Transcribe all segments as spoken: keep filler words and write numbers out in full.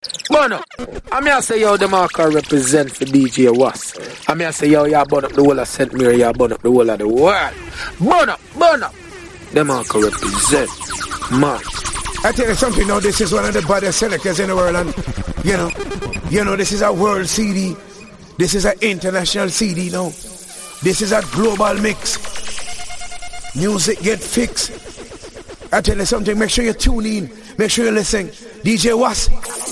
Burn up. I mean I say yo the marker represent for D J Was. I mean I say yo y'all burn up the whole of Saint Mary, y'all burn up the whole of the world. Burn up, burn up. The marker represent. Man. I tell you something now, this is one of the baddest selectors in the world, and you know, you know, this is a world C D. This is an international C D now. This is a global mix. Music get fixed. I tell you something, make sure you tune in, make sure you listen. D J Was.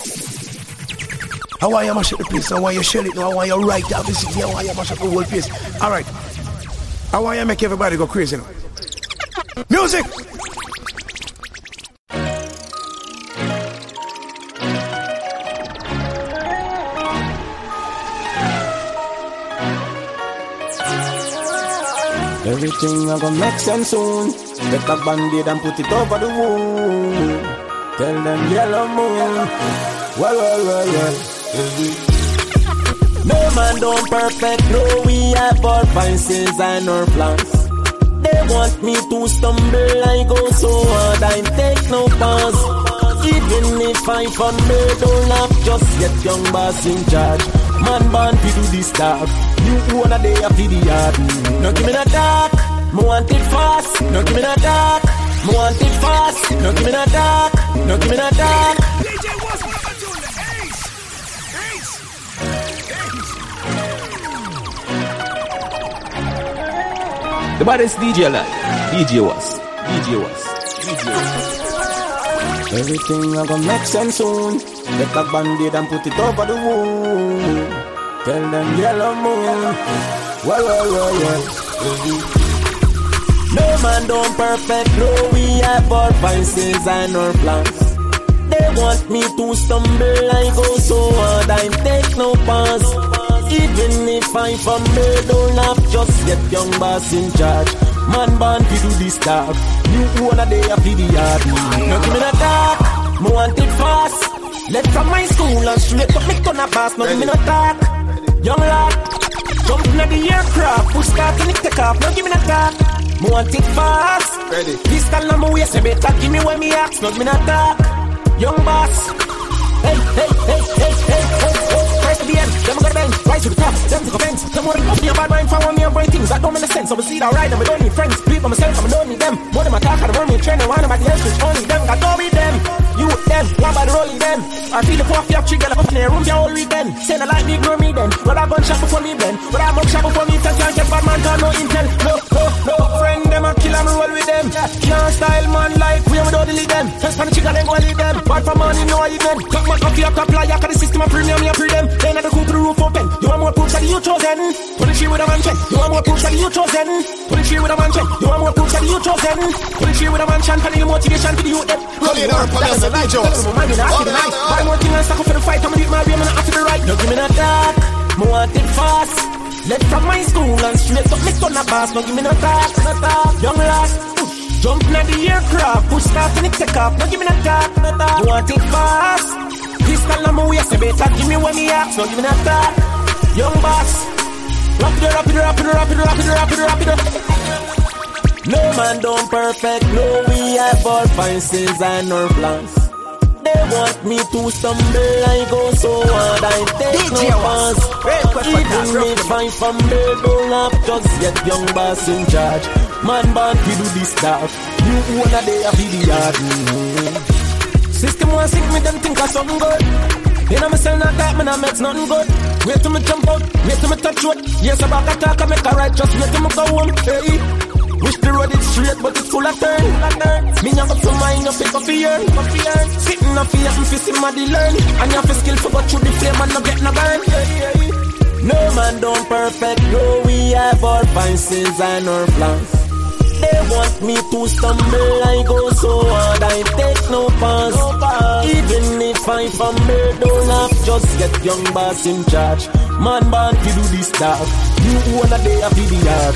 How are you mash up the place? How are you shell it now? How are you write down the city? How are you mash up the whole place? Alright. How are you make everybody go crazy now? Music! Everything I gonna make sense soon. Get a band-aid and put it over the wound. Tell them yellow moon. Well, well, well, well. No man don't perfect. No, we have our vices and our plans. They want me to stumble. I go so hard, I take no pause. Even if I fumble, don't laugh. Just get young boss in charge. Man born to do this stuff. You wanna day of the yard. No give me no dark, me want it fast. No give me no dark, me want it fast. No give me no dark, no give me no dark. D J Was welcome to the Ace, Ace, Ace. The baddest D J alive. D J Was, D J Was, D J Was. Everything I gonna make sense soon. Get a band-aid and put it over the wound. Tell them yellow moon. Well, well, well, well. No man don't perfect. No, we have our vices and our plans. They want me to stumble. I go so hard, I take no pause. Even if I fumble, don't laugh. Just get young boss in charge. Man born to do this stuff. You wanna day of the yard. No give me no dark, me want it fast. Left from my school and straight up me turn a pass. No give me no talk. Young lad, jump in the aircraft. Push start and it take off. No give me no talk. Me want it fast. Ready. Pistol on my waist, you better give me when me ask. No give me no talk. Young boss. Hey, hey, hey, hey, hey, hey, hey. Rise to the end, them go to bend. Rise to the top, them to the fence. Some more off me a bad mind, follow me and brain things that don't make sense. So we see that right, and we don't need friends. Believe on myself, I don't need them. More than my talk, I don't need training. One of my ears, which only them. Got to with them. You with them, one by the rolling them. I feel the coffee up, trigger up in the room, you all read them. Send a light, me, grow me then. But I gun shot before me then. But I mug shot before me, tell can't get bad man, got no intel. No, no, no, friend them, I kill them, roll with them. Can't style man like we, we don't delete them. First for the trigger, then go and lead them. Bad for money, no, I eat them. Cut my coffee up, top lie, after the system of premium, you pre them. Then I go to the roof open. You want more proof that you chosen? Put the tree with a mansion. You want more proof that you chosen? Put the tree with a mansion. You want more proof that you chosen? Put the tree with a mansion. Can you motivation to the youth them? Roll it up, that's the night, Jones. Buy more thing and stack up for the fight. I'm gonna beat my way, I'm gonna have to be right. No give me no talk, me want it fast. Left from my school and straight up me turn a pass. No give me no talk, no talk. Young lad, jump in the aircraft. Push start and it take off. No give me no talk, no talk. You want it fast. Pistol on my waist, you better give me when me ask. No give me no talk. Young boss, rap it, rap it, rap it, rap it, rap it, rap it, rap it, rap it. No man don't perfect. No, we have our vices and our plans. They want me to stumble, I go so hard, I take no pause. Even if I fumble, don't laugh, just get young boss in charge. Man born to do this stuff. You wanna day of the yard. System want sink me, them think I something good. Then I'm selling that type, man, I makes nothing good. Wait till me jump out, wait till me touch road. Yes, about that talk, I make a right, just wait till me go home. Hey. Wish the road is straight, but it's full of turn. Me not up to mine, you pick up for yearn. Sitting up here, I'm facing my learn. And you have a skill for go through the flame and not get no burn. No man don't perfect, no, we have our vices and our plans. They want me to stumble, I go so hard, I take no pause. Even if I fumble, don't laugh, just get young boss in charge. Man born to do this stuff. You wanna day of the yard.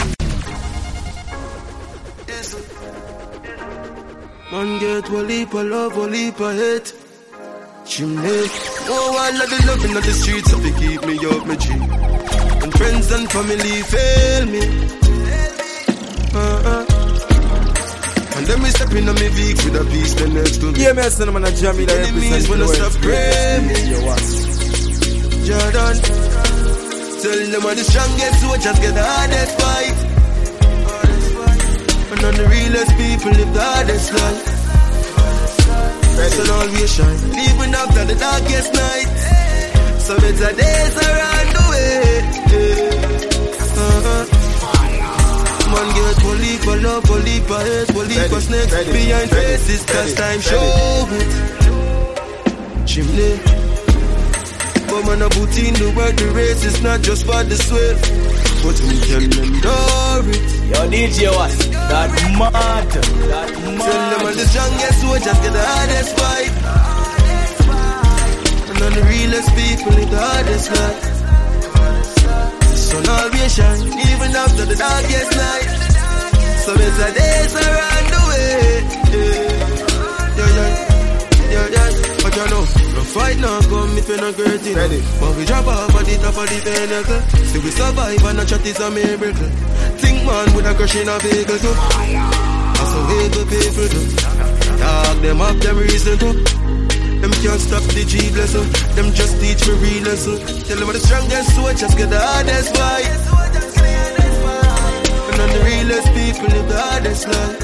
Man get one leap of love, one leap of hate. Chimney. Oh, I love the loving of the streets, so they keep me up my tree. And friends and family fail me. Uh-uh. And then me stepping on me Vicks with a piece the next to me. Yeah, man, son, man, a jammy that enemies when I stop praying. Jordan, tell them I'm the strongest, so just get the hardest fight. And on the realest people live the hardest life. So always shine, even after the darkest night. So better days around the way. Uh-huh. Man get police for love, police for hate, police for snakes behind faces, cause time show it. Chimney. But man, I put in the work, the race is not just for the sweat, but we can endure it. Yo, D J was that mad, that mad. Tell them I'm the strongest, so just get the hardest fight. And on the realest people live the hardest life. The sun always shine, even after the darkest night. So better days around the way. Yeah, yeah, yeah, yeah. But you know, no fight now come if you're not great enough. But we drop off at the top of the pinnacle. Still we survive and a chat is a miracle. Think man with a crush in a vehicle too. That's how able people do. Talk them up, them reason too. Them can't stop the G blessing. Them just teach me real lesson. Tell them I'm the strongest, so just get the hardest fight. And on the realest people live the hardest life.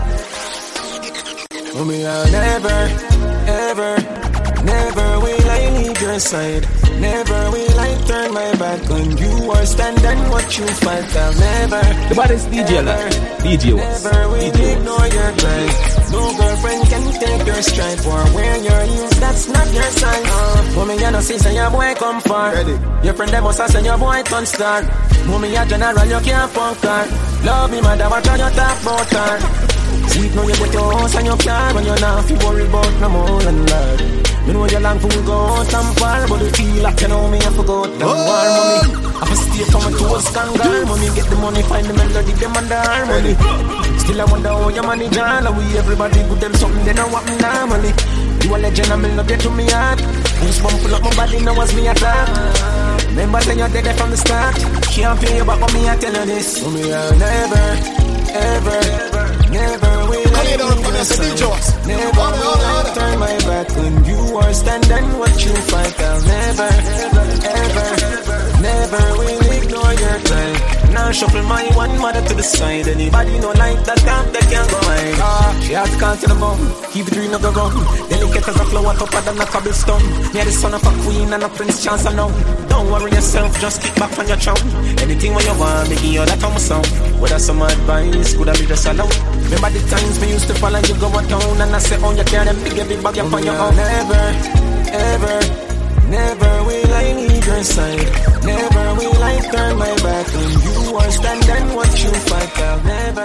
Oh, me, I'll never, ever, never will I leave your side. Never will I turn my back on you or stand and watch you fight. I'll never, the baddest D J alive, D J was, never will D J ignore your cries. No girlfriend can take your stripe or wear your heels, that's not your sign. Uh, mommy, you know, see, say your boy come far. Ready. Your friend, them must have said your boy turn star. Mommy, a general, you can't fuck her. Love me, mother, watch how you talk about her. See, now you get your house and your car, when you're not feel worry about no more than that. You know your long fool go out and far, but you feel like you know me, I forgot them war, mommy. I have stay from my toes, kangaroo, mommy. Get the money, find the melody, them and the harmony. Still I wonder how your money jam, and we everybody good them something, they know what me normally. You a legend, I'm in love, get to me heart. Goosebump pull up my body, now was me attack. Remember when you're dead from the start. Can't pay you back when me, I tell you this. Mommy, I'll never, ever, never will I leave your side. Never will I turn my back on you or stand and watch you fight. I'll never, ever, never will ignore your time. Now shuffle my one mother to the side. Anybody know like that camp, they can't go hide. Ah, she has can't to the bone, keep it green of the gun. Delicate as a flower tougher than a cobblestone. Near the son of a queen and a prince chance I know. Don't worry yourself, just kick back from your throne. Anything when you want, me give you that on my sound. Whether some advice, could I be just alone? Remember the times me used to follow you go a town and I say, oh, you carry them big, big bag up on your own. Never, ever, never will I leave your side. Never will I turn my back on you or stand and watch you fight. I'll never.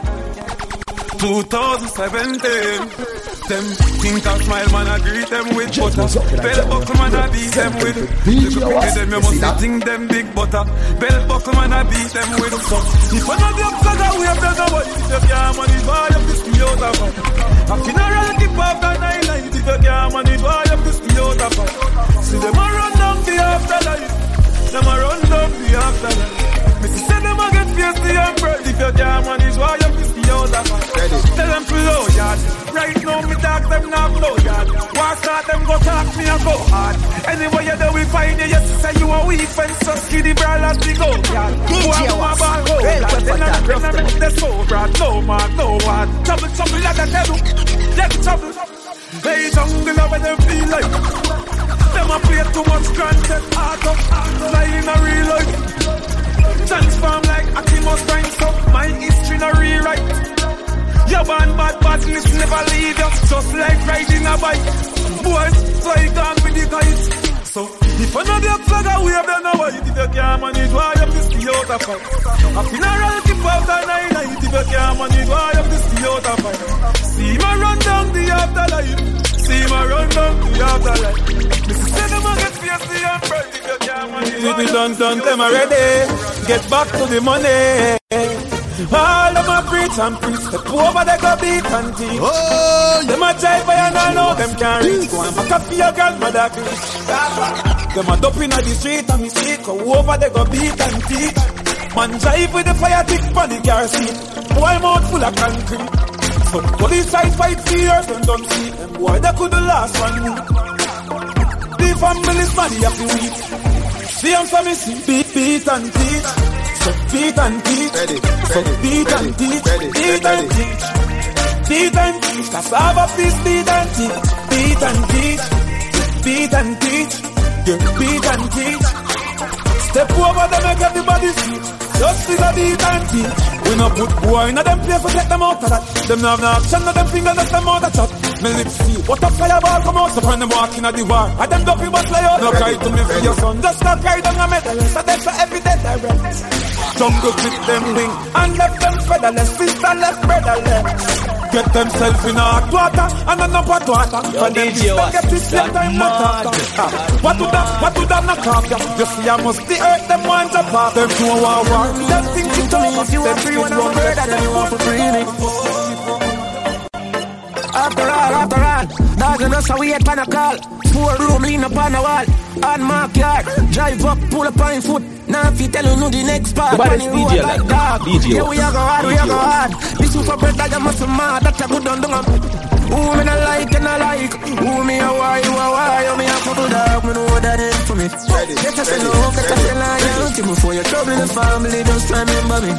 twenty seventeen Them think I smile, man, I greet them with butter. Bell buckle, man, I beat them with. Look at them, you must think them big butter. Bell buckle, man, I beat them with. So, if I know the upside, we have done the way. If you can't money, buy up this Toyota. A funeral keep up the night light. If you can't money, buy up this Toyota. See them a run down the afterlife. Them a run down the afterlife. Missy say them a get feisty and bread. If you can't money, buy up this Toyota. Tell them to low yard. Right now me talk them now blow yard. Why start them go talk me and go hard. Anyway you do we find you, yes say you a weak fence. So skinny brawlers we go yard. Who have my ball go yard. Then I bring them in the soul brand. No man, no one. Trouble, trouble like a devil. Get trouble. Hey jungle over them feel like them a play too much granted. Art of fly in a real life. Transform like Optimus Prime. So my history no rewrite. Your band bad badness never leave you. Just like riding a bike. Boys, fly down with the guys. So, if I know the flag away, then no way. If you can't manage, why you have to stay out of fight? A funeral keep out the night night. If you can't manage, why you have to stay out of fight? See me run down the afterlife. See me run down the afterlife. Missus say them a get feisty and bright. If you can't manage, if you done done them already, get back to the money. All of my preach and preach. Step over they go beat and teach. Oh, them a jive by and I know them can't reach. Go and back up for your grandmother preach. Them a dope in the street and me see. Go over they go beat and teach. Man jive with the fire tick on the car seat. Boy mouth full of concrete. Police side fight fears and don't see them. Boy, they could the last one week. The family's body have to weep. See I'm so missing. Beat, beat and teach. So beat and teach. So beat and teach. Beat and teach. Beat and teach. Cassava please beat and teach. Beat and teach. Beat and teach. Yeah, beat and teach. Step over them make everybody see. Just see the beat and teach. We no put boy in a them place to get them out of that. Them no have no action, no them fingers, let them out of chat. Me lips see, what a fireball come out. So when them walking at the war, I them dopey but play out. No cry to me for your son, just not cry down a medal. So that's for every day direct. Jungle clip them wing, and left them featherless. Sister left brotherless. Get themselves in a hot water, and a number of water. And them sister get this same time not after. What do that, what do that not after? You see I must the earth, them want to pass. Them to a war war, them think it's over. If you want free, when I'm a bird, then you want to free me. After all, after all, dog and us, we had pan a call. Four room, lean up on the wall. On my yard, drive up, pull up on foot. Now if you tell you know the next part, when you roll like dog. Yeah, we are go hard, we are go hard. This super bread that you must be mad, that's a good one, don't who me not like and I like. Who me a why, you a why. You me a couple dog, me know what that is for me. Get us a love, get us a loyalty. Before you trouble in the family, just remember me.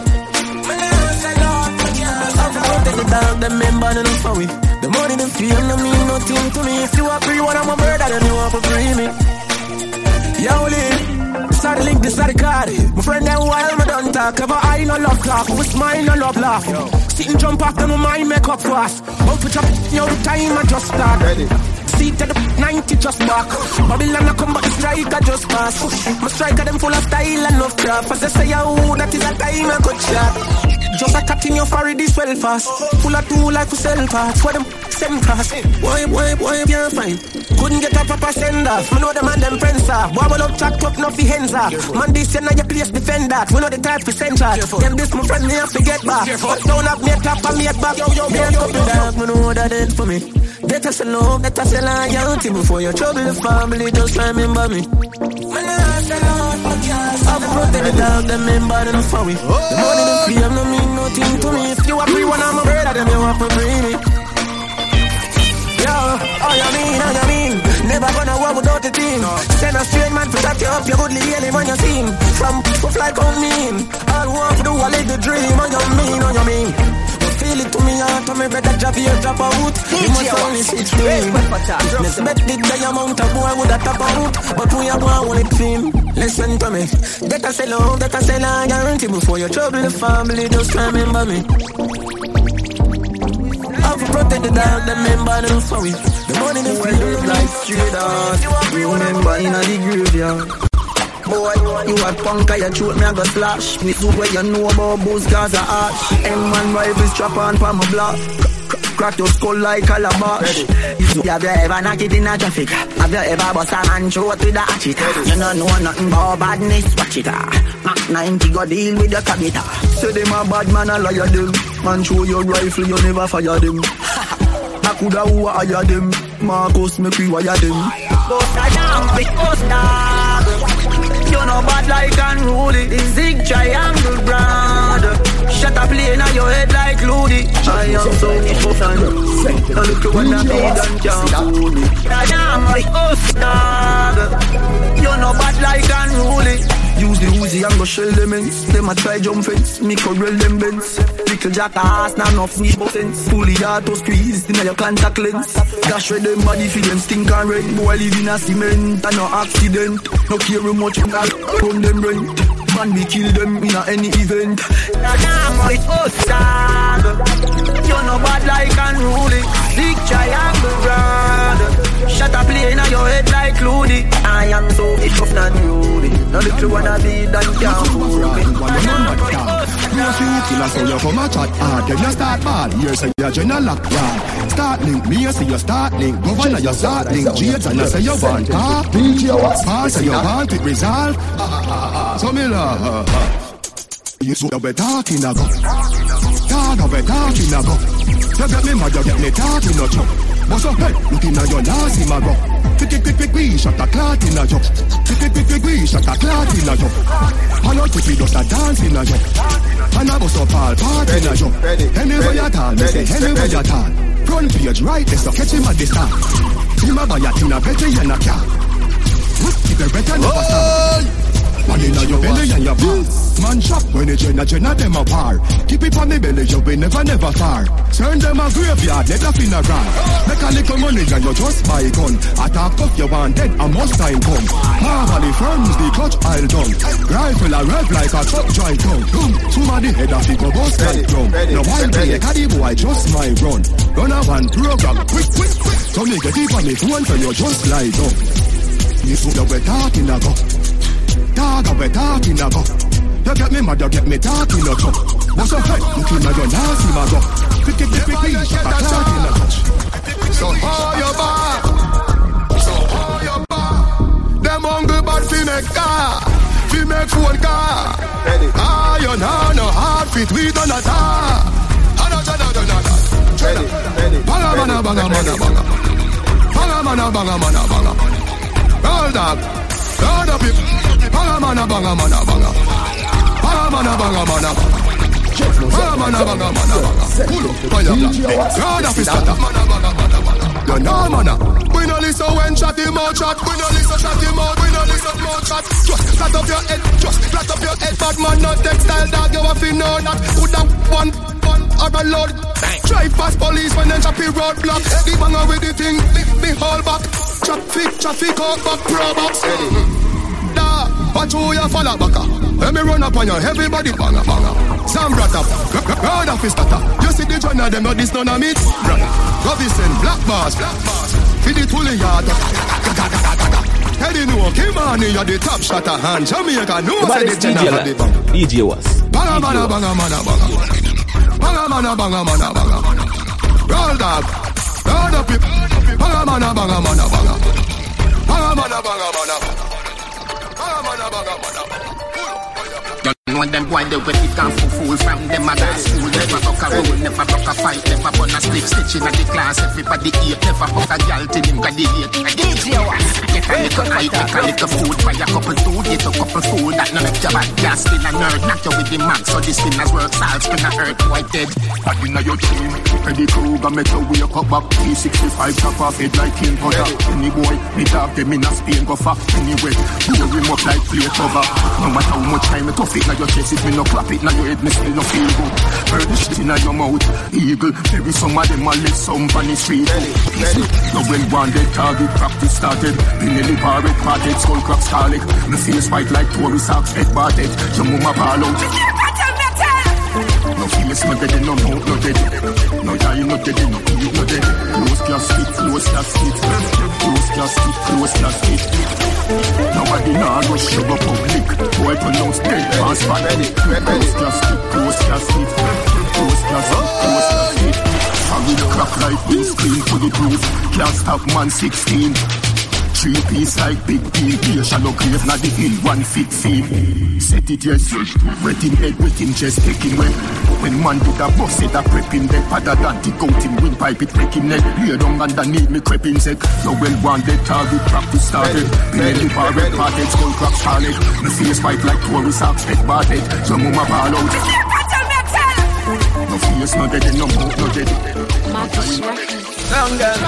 I've protect the dog, the member, and enough for we. The money, the fame, no mean nothing to me. If you are free, one I'm a murder, then you want to free me. Yo, Lee, this are the link, this are the card. My friend, that while me done talk, ever I no love talk, we smile, no love laugh. Sit and jump after my mind, make up fast. Up with your yo, the time I just start. Ready. Seat at the ninety just back. Babylon I come back, the strike I just pass. My striker them full of style and love craft. As they say, oh, that is a time I could shot. Just a cat in your forehead is well fast. Full of two like for sell parts. For them send cast. Boy, boy, boy, you're fine. Couldn't get a proper send off. Me know the man them friends are. Wobble up, chat up, no fi hands off. Man, this year now your place defend that. We know the type for send chat. Them this my friend, me have to get back. But don't have me a top and me a back. Yo, yo, me a couple dog, me know that it for me. Let us alone, let us loyalty. Before you trouble the family, just remember me. I've protect the dog, the member, and for we. The money, the fame, no mean nothing to me. If you are free, one I'm a brother, then you want to bring me. Yo, all you mean, all you mean. Never gonna walk without the team. Send a straight man to that you up, you goodly healing when you see him. From puff like on mean. All want to do, I live the dream. All you mean, all you mean. Feel it to me out, me better drop here, drop out. You must only sixteen. Let's bet the diamond of boy would have top out. But we are one with him. Listen to me. Get a sell out, get a sell out. Guarantee before you trouble the family, just remember me. I've protect the dog, the member, the for we. The money, the feel like straight out. We remember in the graveyard. Boy, you a punk, I shoot me, I go slash. Me do where you know about booze, cause I arch. M-man rifles strap on for my block. Crack your skull like calabash. Have you ever knocked it in a traffic? Have you ever bust a man throat with a hatchet? You don't know nothing about badness, watch it. Mac ninety go deal with your cabita. Say them a bad man, I liar them. Man show your rifle, you never fire them. I coulda who hire them. Marcus, make we wire them. Ghost a damn, big ghost dog. You know bad like unruly. The zig triangle brand. Shut up plane on your head like Looney. I am so tough and rude. Now look at what I made and can't fool me. I am big ghost dog. You know bad like unruly. Use the Uzi and go shell them ends. Them a try jump fence, me corral them bends. Little jackass, not enough fish buttons. Fully auto squeeze, in your contact lens. Dash with them body for them stink and red. Boy live in a cement and no accident. No care much from them rent. Man we kill them in a any event. Damn with us dog. You know bad like unruly. Big triangle brand. Shut up plane on your head like Looney. I am so tough not rudy. Now look to wanna be done can't fool me. You see killer so you come a chat hard. Then you start ball. Here say you're general lock yard. Start link, me you say you start link. Governor you start link. Jades and you say you want car. D J was Paul say you want it resolve. So me love. You so you be talking a go. Talk you be talking a go. You get me mad, you get me talking a joke. But so hey, looking at your last him a go. Quick quick quick quick, shot a clot in a joke. Quick quick quick quick, shot a clot in in a yo. And not if you just a dance in a yo. And I bust up all party in a yo. Anywhere you tall, me say anywhere you tall. Front page right, they so catch him at the start. Him a buy a thing a better than a car. Keep it better never stop. Man inna your belly and your bar. Man shop when it jenna jenna them a par. Keep it on the belly, you be never never far. Turn them a graveyard, let a funeral. Make a little money and you just buy gun. Attack up you want dead, a must time come. Marvelly firms, the clutch I'll done. Rifle a rev like a truck dry tongue. Somebody head a figure bust like drum. No wild play, caddy boy just my run. Run a one program, quick quick quick. So me get deep on me phone when you just lie down. You put the talking a go. Dog, we talking a go. You get me mad, you get me talking a go. What's up, hey? You kill my gun, nasty my go. Quick, quick, quick, quick, talking a touch. So how you bar? So how you bar? Them hungry bad fi make car, fi make phone car. Ah, you know no hard fit, we done a tar. Ano, ano, ano, ano. Banga, banga, banga, banga, banga. Banga, banga, banga, banga, banga. All dog. Lord of it, banga mana banga mana banga, banga mana banga mana, banga mana banga mana banga. Pull up, fire black. Lord of it, mana banga mana banga. You know mana. We no listen when chat him out chat. We no listen chat him out. We no listen more chat. Just flat up your head, just flat up your head. Bad man, not textile dog. You have to know that. Put down one, one or a load. Drive past police when them choppy roadblock. The banger with the thing, me hold back. Traffic, traffic out back, pro box. Da, watch who you follow back. Let me run up on you, everybody banga banga. Sam brat up, round up his tata. You see the journal, them not this none of me. Brother, Robinson, black bars, black bars. Feed it fully yard. Head in walk, him on you're the top shot of hand. Jamaica, no say the journal of the bang. D J was. Banga banga banga banga banga. Banga banga banga banga banga. Roll dog, round up it. Banga mana banga mana banga. Banga mana banga mana. Banga mana banga mana. Don't know them boy they with it and fool from them other school. Never buck a roll, never buck a fight, never burn a stick stitching at the class. Everybody eat, never buck a gal till him got the hate. D J was. Get a little eye, take a little food, buy a couple food, get a couple food. That no make your bad gas, still a nerd, not you with the man. So this thing has worked, salt, spin a earth, white dead. But in your team, Eddie Kruger make your wake up back. T sixty-five chop off head like King Potter. Any boy, me dog them in a Spain go far. Anyway, blow him up like plate cover. No matter how much time it off it, now your chest it me no clap it, now your head me still no feel good. Heard the shit in your mouth, eagle. Maybe some of them a let some on the street. No when one dead target practice started. Pinelli bar red parted, skull crack scarlet. Me face white like Tory socks, head barted. Your mama ball out. No feelings, no dead, no mouth, no dead. No die, no dead, no eat, no dead. Close casket, close casket. Close casket, close casket. Nobody now go sugar public. Boy pronounce dead, pass back. Close casket, close casket. Close casket, close casket. I will crack like this, clean to the roof. Can't stop man sixteen. Three piece like big deal. Here shallow grave, not the hill, one fit feel. Set it yes, wet him head, wet him chest, taking wet. When man did a bust it, a prep him dead. Pada that, he out him windpipe, it break him neck. Lay down underneath me, crep him sick. No well one dead target, practice started. Pinelli bar red parted, skull crack scarlet. Me face white like Tory socks, head barted. Your mama ball out. No face, no dead, no mouth, no dead. Down girl.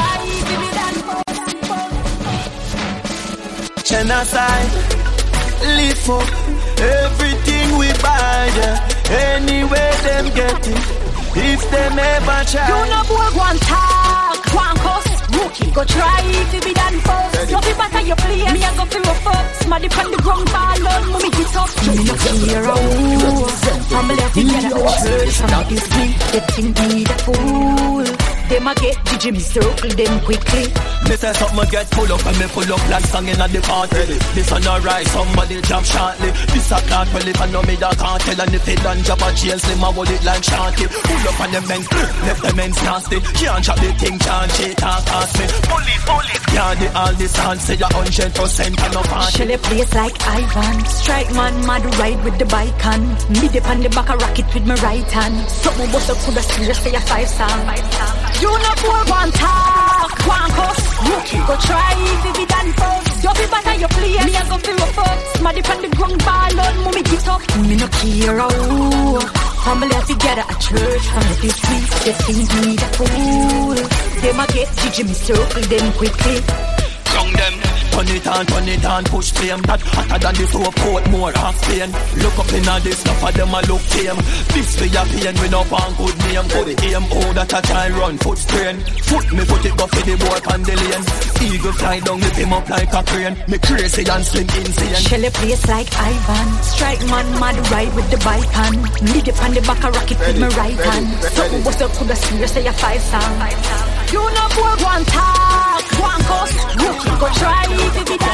Genocide, live for everything we buy, yeah. Anyway them get it, if them ever try. You know boy one talk, one cuss, rookie. Go try if you be done first. You be better you play, me a go feel first. Smaddy from the ground ball on, mommy get up. Me not hear a woo, I'm left together. Church, I'm this thing, they think me the fool. Them a get Gigi, me circle them quickly. Me say something get pull up and me pull up like song in the party. This one alright, somebody jump shortly. This a can't well if I know me that can't tell. And if they done job a jail, slim I hold it like shanty. Pull up on the men, left the men's nasty. Can't chop the thing, can't cheat, can't ask me. Police, police, yeah, the all this hand say a hundred percent and no party. Shell a place like Ivan. Strike man, mad ride with the bike and me dip on the back a rocket with my right hand. Something bust up coulda serious say a five star. You know poor one talk, one cuss, rookie. Go try if you be done first. You be better you play, me a go feel first. Smaddy Smarty from the ground ball on, mommy get up. Me no care how. Family together at church from the this week. They think me the fool. Them a get Gigi me circle them quickly. Young them. Turn it on, turn it on, push flame. That hotter than the soap coat, more half pain. Look up in all this stuff, for them a look tame. This for your pain, we no want good name. Good aim, oh, that a try run, foot strain. Foot me put it go for the boy on the lane. Eagle fly down, lift him up like a crane. Me crazy and slim insane. Shelly place like Ivan. Strike man, mad ride with the bike hand. Lead up on the back of rocket with my right hand. Something was up, could have seen you say a five star. You know boy, one talk, one cost. You go try it. Make it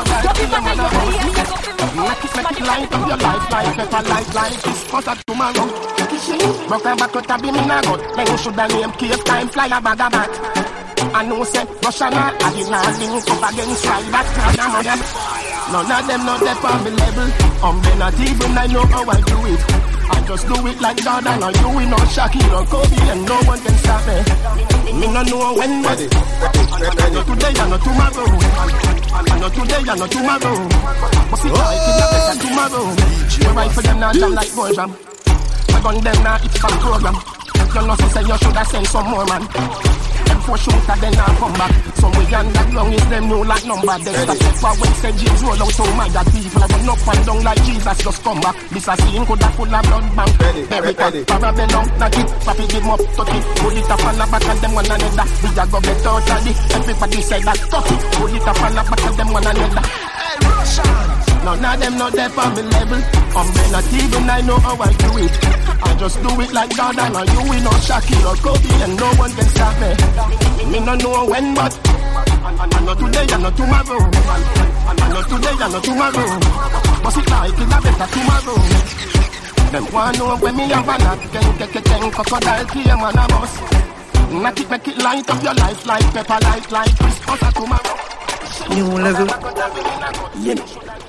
make light of your life, like pepper light, like this cause of tomorrow. Broke a back out of him in a gut. Then you should have named cave time, fly a bag of bat. I know say Russia now, I did not link up against right that none of them. None of them not there on the level. I'm not even I know how I do it. I just do it like Jordan or you, we know Shaquille or Kobe, and no one can stop me. Me no know when, but I know today, I know tomorrow. I know today, I know tomorrow. But see, I think I better tomorrow. We write for them now, jam like boy jam. I gun them now, it's some program. You know, say you should have sent some more, man. Them four shooter, then I'll come back. Some way underground is them know like number. They stop it for when Saint James roll out so mad that people are run up and down like Jesus just come back. This a scene could have full of blood bank. America, Parabellum, not it, papi give them up, touch it. Put it up on the back of them one another. We a go get out of it. Everybody say that, touch it. Put it up on the back of them one another. Hey, Russian! None of them not there for me level. I'm not even I know how I do it. I just do it like Jordan or you, we know Shaquille or Kobe, and no one can stop me. Me no know when, but I know today, I know tomorrow. I know today, I know tomorrow. But it like it's a better tomorrow. Them want know when me have a knock, can get a ten crocodile clear man a boss. Knock it, make it light up your life like pepper light, like Christmas or tomorrow. New level. Yeah.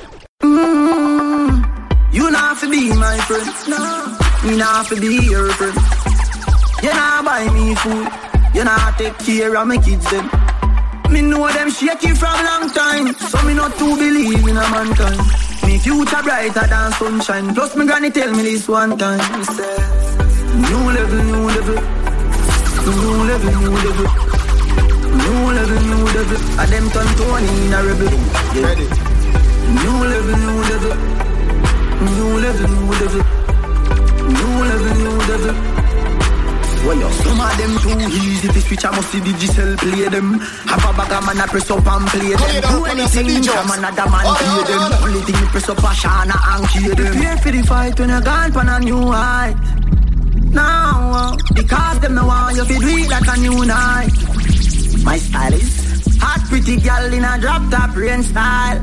Mm, you not have to be my friend, no. Me not have to be your friend. You not buy me food. You not take care of my kids them. Me know them shaky from long time, so me not to believe in a mankind. Me future brighter than sunshine. Plus me granny tell me this one time. Me say, new level, new level. New level, new level. New level, new level. And them turn Tony in a rebel. Yeah. New level, new level. New level, new level. New level, new level. Well, yo, some of them too easy to switch. I must see digital play them. Have a bag of man I press up and play them. Do anything from another man play them. Only thing you press up a shana and kill them. Prepare for the fight when you're gone for a new high. Now, because them no want you to do it like a new night. My style is hot pretty girl in a drop top rain style.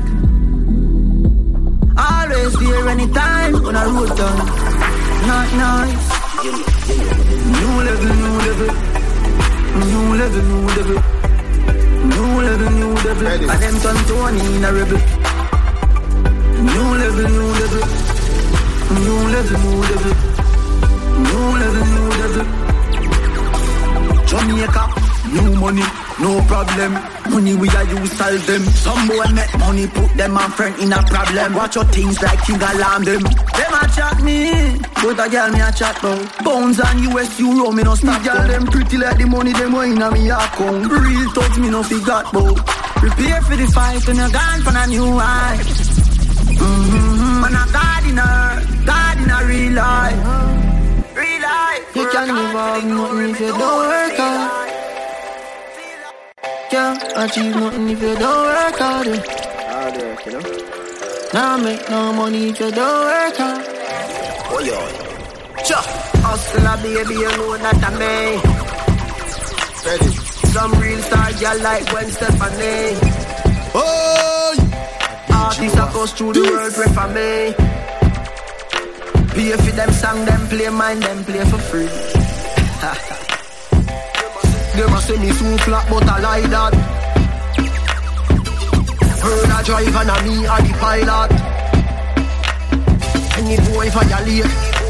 Always there anytime when I road down. Not nice. New level, new level. New level, new level. New level, new level. And them turn Tony in a rebel. New level, new level. New level, new level. New level, new level. Jamaica, new money. No problem, money we are use solve them. Some boy make money, put them on friend in a problem. Watch your things like king alarm them. Them a chat me, but a girl me a chat about pounds and U S euro me no stop. Girl them pretty like the money them way in a me account. Real thugs me no forgot about. Prepare for the fight when you're gone for a new high. Mm-hmm, man a gardener, gardener real life. Real life. You can never have nothing if you don't work hard. Can't achieve nothing if you don't work hard. Hard work, you know. Now make no money if you don't work hard. Oh yeah. Sure. Hustler baby, you know that I me. Ready. Some real star girl like Gwen Stefani. Oh. Artists that goes through the world pray for me. Pay for them song, them play mine, them play for free. They must say me so flat, but I like that. Heard a drive and a me are the pilot. Any boy violate.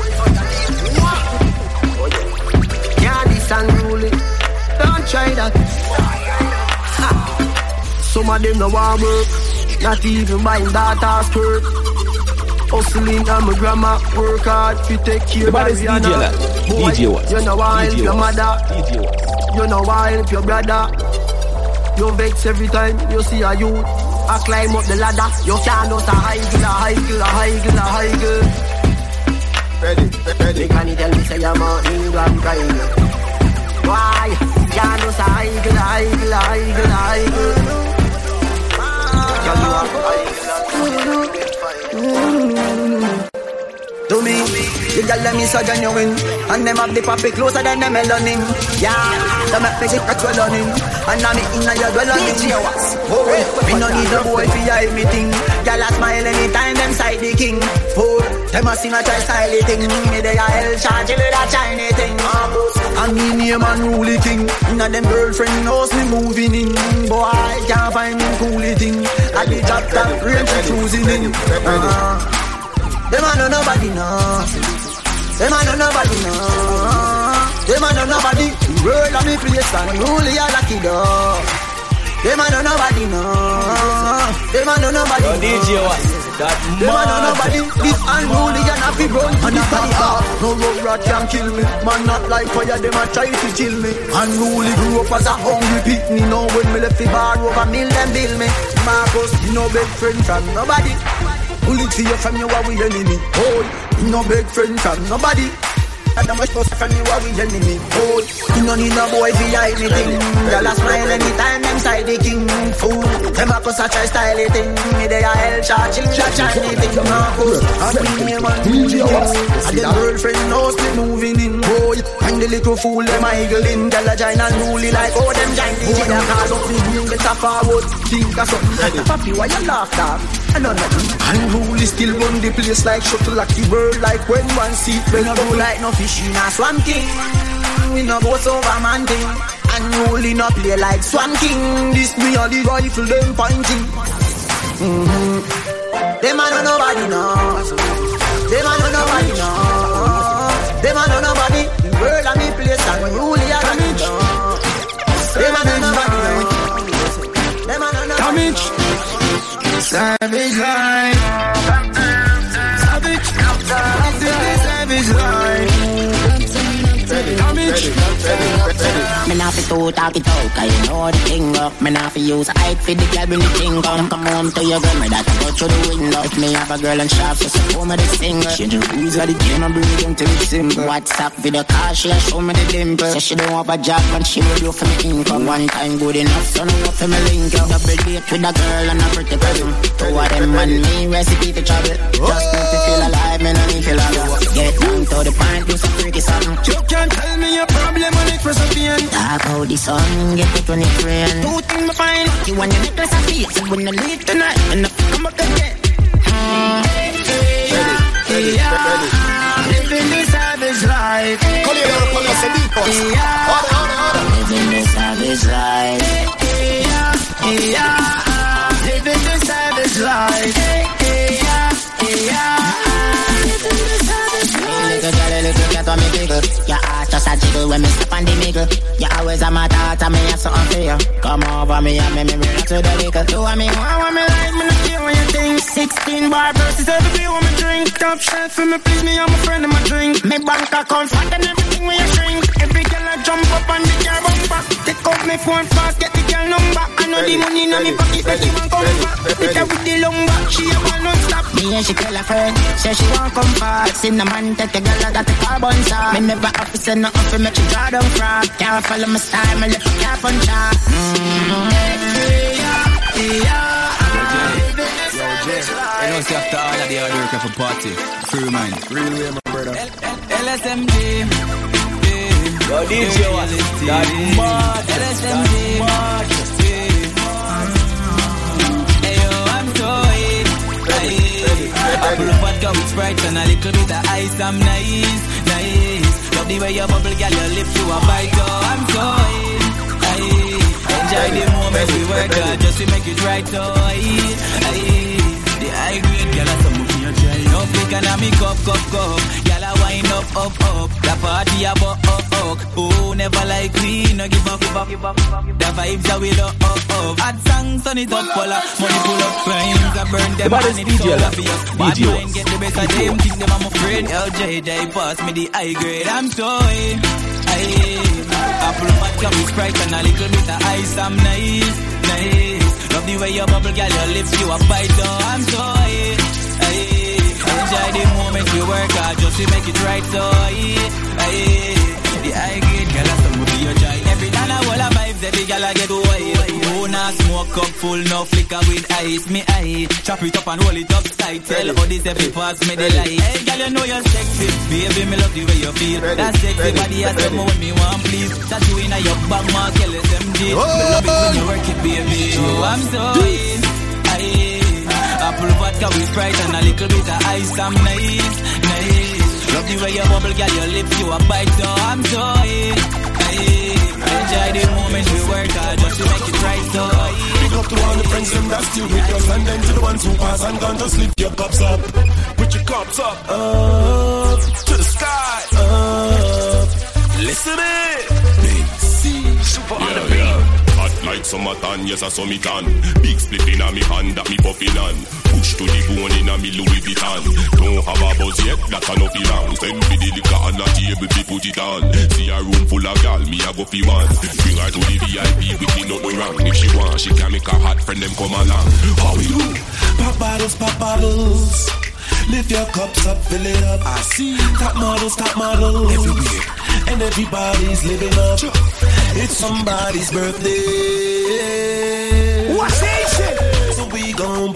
Can't this unruly. Don't try that. Ha. Some of them no want work. Not even buying that skirt. Hustling and my grandma work hard to take care of Rihanna. Boy, D J was. you know why help your mother. D J was. You know why help your brother. You vex every time you see a youth. I climb up the ladder. You can't just a high girl, a high girl, a high girl, a high girl. Ready, ready. They can't tell me say I'm out in Grand Prime. Why? Can't just a high girl, a high girl, a high girl, a high girl. Can you have a high girl? To me, the girl them is so genuine, and them have the puppy closer than the melanin. Yeah, they make me sick at swelling, and I'm in your dwelling. Oh, me no need a boy for your everything. Girl a smile anytime them side the king. Oh, them a sing a try style thing. Me they a hell charge with a Chinese thing. And me name and ruly king. Inna them girlfriend knows me moving in. Boy, I can't find me coolie thing. I be drop top range cruising in. Uh-huh. Them a know nobody know. Them a know nobody know. Them a know nobody. World of me place and only a lucky dog. Them a know nobody know. Them a know nobody know. D J was that Them a know nobody. This unruly and happy run. And a body up. No road rat can kill me. Man not like fire. Them a try to kill me. Unruly grew up as a hungry pitney. Now when me left the bar over mill them bill me. Marcus, no big friend from nobody. Only see you from you are we enemy. Oh, no big friend from nobody. And I'm supposed to from you are we enemy. Oh, you don't need no boy for anything. Y'all a smile anytime them side the king. Fool, them a cause a try style thing. Me they a hell charging the Chinese thing. Marcus, I'm in here man. And the girlfriend knows me moving in. Boy, and the little fool them idling. Tell a giant and rule like oh them giant. Boy, I call up me bring the top forward. Think of something. Papi, why you laugh that? I know nothing. Unruly still run the place like shuttle like the bird. Like when one seat when I go like no fish in a swamp king. We no go over man thing. Unruly no play like Swan King. This me or the rifle them pointing. Mm-hmm. Them a know nobody knows. Them a know nobody knows. Them a know nobody. The world a me place unruly a me know. Them a know nobody knows. Them a know nobody knows. Savage life. Savage. Savage life. Damage. Me not fi to talk it out, cause you know the thing up. Me not fi use a hype for the girl when the thing come. Come home to your girl, me that go through the window. If me have a girl and shop, so support me the singer. Change the rules of the game and bring them to it simple. WhatsApp video call, she a show me the dimple. Say she don't have a job and she will do for me income. One time good enough, so no up for me link up. Double date with a girl and a pretty person. Two of them and me, recipe for trouble. Just need to feel alive, me no need feel alive. Get down to the point, do some freaky something. You can't tell me your problem when it was a pain. Talk out the sun, get it when it rain. Two things me find. You want your necklace of feet, so when you leave tonight, and if you come back again. Hey, yeah, living this savage life. Call you down, call you a deep boss. Order, order, order. Living this savage life. Yeah, yeah, living this savage life. Yeah, yeah. Little girl, little cat on me giggle. Your ass just a jiggle when me step on the middle. You always have my thoughts and me have something for you. Come over me and me me me to the liquor. You want me, I want me like me not care what you think. Sixteen bar versus every beer when me drink. Top shot for me, please me, I'm a friend of my drink. Me bank account fat and everything when you shrink. Every girl I jump up and the car bumper. Take out me phone fast, get the girl number. I know the money in me pocket, make you want come back. Hit her with the lumber, she a ball non-stop. Me and she tell her friend, say she want come fast. In the man take a girl that the carbon shot. Me never have to say nothing for make she draw down fraud. Can't follow my style, me left cap on shot. You know, see after all of the hard work of a party, free mind. Real way, my brother. L S M D. Yo, D J was that mad. L S M D. Hey yo, I'm so hit. A full of vodka with Sprite and a little bit of ice. I'm nice, nice. Love the way you bubble, girl, your lips to a bite. Yo, I'm so hit. Enjoy the moment we work hard just to make it right. So I. The high grade, girl, that's some movie you're trying. No flick and a me cup, cup, cup. Girl, I wind up, up, up. The party about, up, up. Oh, never like me, no give up, give up, give up. The vibes are with up, up, up. Hot songs, turn it up, pull up. Money pull up, rhymes, I burn them and it's so obvious. Bad mind get the best of them, think them I'm afraid. L J, they pass me the high grade. I'm so high, high. Apple vodka with Sprite and a little bit of ice. I'm nice, nice. Love the way you bubble, girl, your lips, you a bite. Oh, I'm so high, high. Enjoy the moment we work hard just to make it right. So high, high. The high grade, girl, that's some be your joy. Every time I roll a vibes, every girl I get away. Oh, now smoke up full, no flicker with ice. Me eye, chop it up and roll it up tight. Tell all this every pass me the light. Hey, girl, you know you're sexy. Baby, me love the way you feel. That sexy body has some more when me want, please. Tattoo in your back, mark, L S M G. Me love it when you work it, baby. Oh, I'm so in. Apple vodka with Sprite and a little bit of ice. I'm nice, nice. Love the way you bubble, girl, your lips, you a bite. So I'm so in. Enjoy the moment we work hard just to make it right. So big up to all the friends them that still with us, and then to the ones who pass and gone, just lift your cups up. Put your cups up, up to the sky, up. Listen it, big C, super on the beat. Yeah. Hot like summertime, yes I saw me tan. Big split in a me hand that me puffin' on. Push to the bone in a me Louis Vuitton. Don't have a buzz yet, that's enough long. Send me the liquor on the table, me put it on. See a room full of gal, me a go fi one. Bring her to the V I P with me nothing wrong. If she want, she can make a hot friend them come along. How we do? Pop bottles, pop bottles. Lift your cups up, fill it up. I see top models, top models everywhere, and everybody's living up. It's somebody's birthday. What's this? So we gon'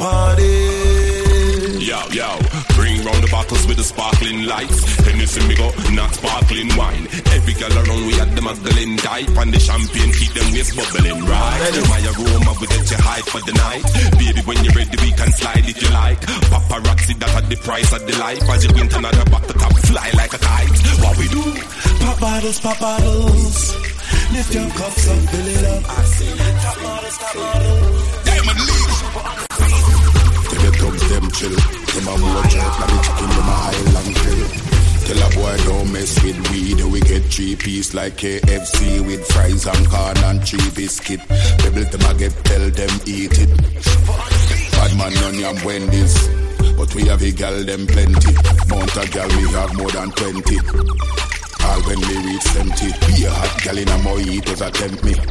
party. Yo, yo, bring round the bottles with the sparkling lights. Hennessy me go, not sparkling wine. Every girl around we had the muggling type, and the champagne keep them waist bubbling right. My aroma will get you high for the night. Baby, when you're ready we can slide if you like. Paparazzi that at the price of the life. As you went another back the top, fly like a kite. What we do? Pop bottles, pop bottles. Lift your cups up, fill it up. I see top models, top models. Diamond League. Tell your thugs them chill. Them a more jerk, like the chicken, them a Highland grill. Tell a boy don't mess with weed. We get three piece like K F C with fries and corn and three biscuit. Pebble them a get, tell them eat it. Bad man none yam Wendy's, but we have a gal them plenty. Mount a gal we have more than twenty. All when we reach seventy, be a hot gal in a mojitos a tempt me.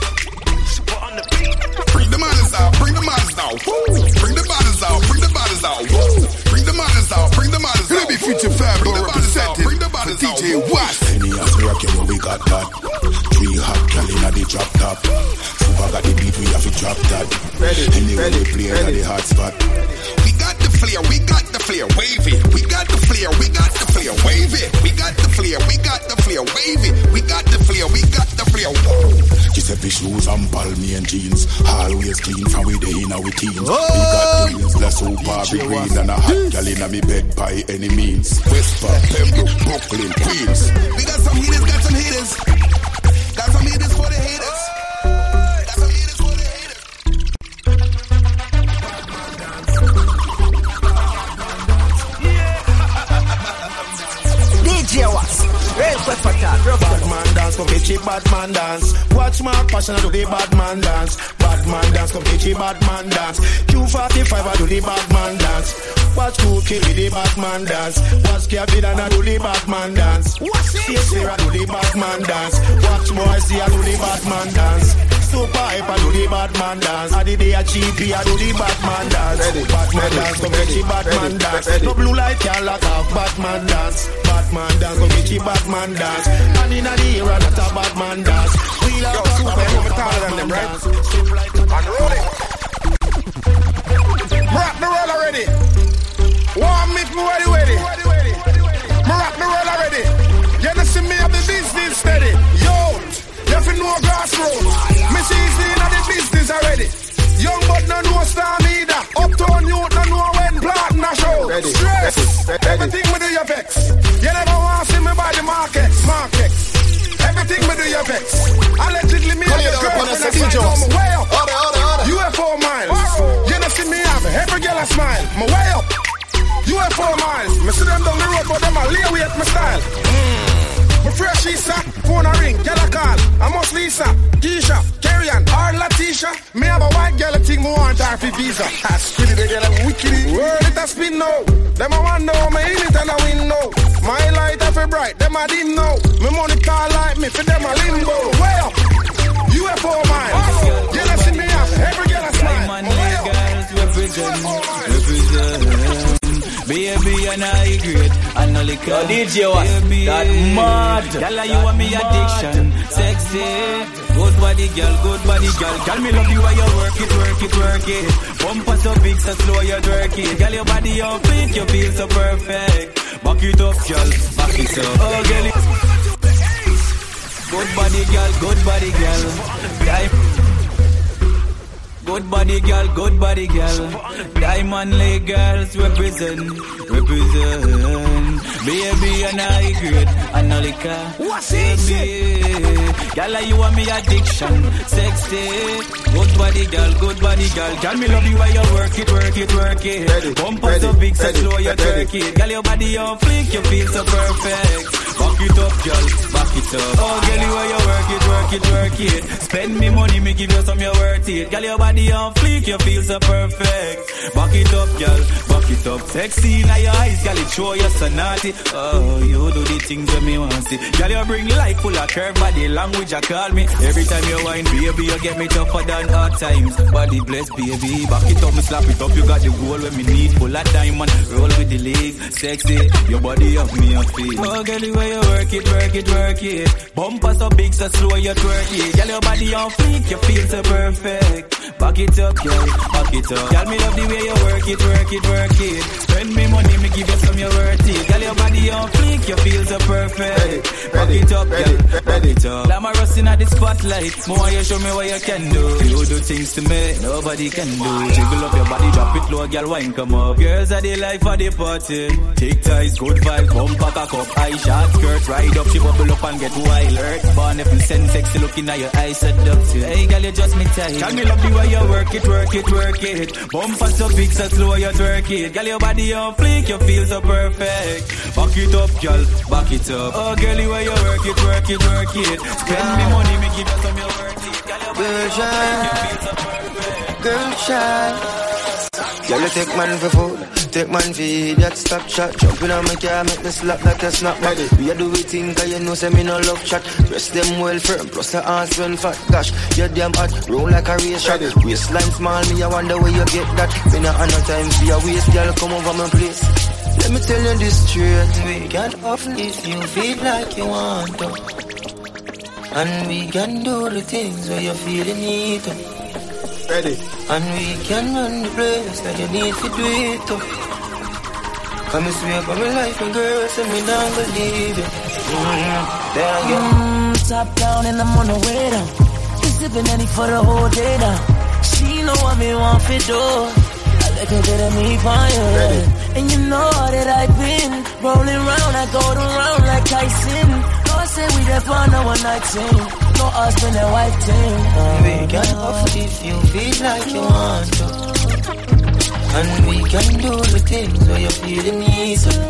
Bring the models out, bring the models out, woo! Bring the models out, bring the models out, woo! Bring the models out, bring the models out. Let me feature Fabio representing bring the models out. D J Wass. Any as we rock you, we got that. Three hot gal in a the drop top. Super got the beat, we have to drop that. Anyway we play at the hot spot. We got the flair, we got the flair, wave it. We got the flair, we got the flair, wave it. We got the flair, we got the flair, wave it. We got the flair, we got the flair, woo! Giuseppe shoes and Balmain jeans, always clean from we day in our teens. Oh! We got the glass super big green and a hot gal in a me bed by any means. Westport, Pembroke, Brooklyn, Queens. We got some haters, got some haters. Got some haters for the haters. Got some haters for the haters. D J Wass, real quick for that. Bad man dance, come pitchy, bad man dance. Watch my passion, I do the bad man dance. Bad man dance, come pitchy, bad man dance. Q forty-five, I do the bad man dance. Watch Cookie with the bad man dance. Watch Kevin and I do the bad man dance. Watch Sarah do the bad man dance. Watch Moisey, I do the bad man dance. Super hype, I do the bad man dance. I did the cheapy, I do the bad man dance. Bad man dance, come pitchy, bad man dance. No blue light, can't lock off, bad man dance. Bad man dance, come pitchy, bad man dance. And in the era, that's a bad man dance. We love a super bad man dance. Unroll it. Rock the roll already. One meet me ready, ready. Me rock the roll already. You know see me have the business steady. Yo, you have to know grassroots. Me see you in the business already. Young but no know star neither. Uptown youth no know when planting a show. Ready. Stress, ready. Everything me do your vex. You never want to see me by the market, market. Everything me do your vex. Allegedly me have a girlfriend I sign on my way up. U F O miles. You know see me have every girl a smile. My way up. U F O miles. Me see them down the road but them a lay away at my style. Mm. My fresh Lisa, phone a ring, get a call. I must Lisa, Keisha, carry Vivian or Latisha. Me have a white girl, I think me want her for visa. That's pretty, the girl, I'm wicked. World it a spin now. Them a wonder how me in it and I win now. My light up a bright, them a dim now. Me money tall like me, for them a limbo. Way up, U F O miles. Girl, I see me up, every girl I smile. Man, girls represent, represent. Baby, and I great, and no liquor. Yo, D J was that mad. Girl, you want me addiction, sexy. Good body, girl, good body, girl. Girl, me love you while you work it, work it, work it. Bumper so big, so slow, you twerk it. Girl, your body on fleek, you feel so perfect. Back it up, girl, back it up. Oh, girl, good body, girl, good body, girl. Die. Good body girl, good body girl. Diamond leg girls represent, represent. Baby, and I great, and no liquor. What's it? Girl, you want me addiction, sexy. Good body girl, good body girl. Girl, me love you while you work it, work it, work it. Bumper so big, so slow, you twerk it. Girl, your body on fleek, you feel so perfect. Back it up, girl, back it up. Oh, girl, you while you work it, work it, work it. Spend me money, me give you some, you worth it. Girl, your body on fleek, you feel so perfect. Back it up, girl, back it up. Sexy in your eyes, girl, it show you so naughty. Oh, you do the things that me want to see. Girl, you bring life full of curve, body language, you call me. Every time you whine, baby, you get me tougher than hard times. Body blessed, baby, back it up, me slap it up. You got the goal when me need, full of diamond. Roll with the league, sexy. Your body up me, I feel. Oh, girl, you way you work it, work it, work it. Bumper so big, so slow, you twerk it. Girl, your body on fleek, you feel so perfect. Back it up, girl, back it up. Girl, me love the way you work it, work it, work it. Spend me money, me give you some, you worth it. Girl, your body on fleek, you feel so perfect. Back it up, girl, back it up. Glamorous in the spotlight. More you show me what you can do. You do things to me, nobody can do. Jiggle up your body, drop it low, girl, wine come up. Girls are the life of the party. Thick ties, good vibes, bumper cock up. High short skirt, ride up, she bubble up and get wild. Hurt, born if you send sexy looking at your eyes seductive. Hey, girl, you just me tight. Tell me love the way you work it, work it, work it. Bumper so big, so slow, you twerk it. Girl, your body on fleek, you feel so perfect. Back it up, girl, back it up. Oh, girl, the way you work it, work it, work it. Spend me money, me give you some, you worth it. Girl, your body on fleek, you feel so perfect. Girl, shy. Girl, you take man for food. Take man for idiot, stop chat. Jumping on my car, make me slap like a snap back. We a do we think, cause you know say me no love chat. Dress them well firm, plus the ass when fat. Gosh, you damn hot, roll like a race shot. Waistline small, me I wonder where you get that. Me not have no time for your waist, girl, come over my place. Let me tell you this straight. We can off if you feel like you want to. And we can do the things where you feel the need to. Ready. And we can run the place that you need to do it to. Come and swear for my life and girls and me not believe it. Mm-hmm. There I go. Mm, top down and I'm on the way down. Been sipping any for the whole day now. She know what me want for do. I like a bit of me fire. And you know that I've been rolling round, I go around like Tyson. No, I say we there for no one night thing. No husband and wife thing. We can off if you feel like you want to. And we can do the things where you feel the need to.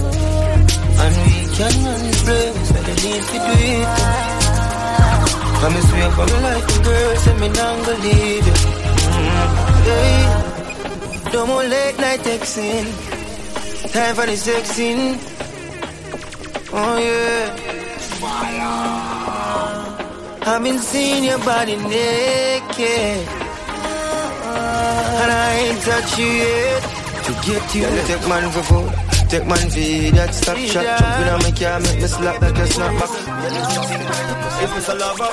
And we can run the place where you need to do it to. Come and swear for my life and girls and me not gonna leave you. Mm-hmm. Yeah. No more late night texting. Time for the sexing. Oh yeah. I've been seeing your body naked, and I ain't touch you yet. To get you, yeah, take man for food, take man for that stop shot. Jumping on my car, make me slap like a snapback. If it's a lover,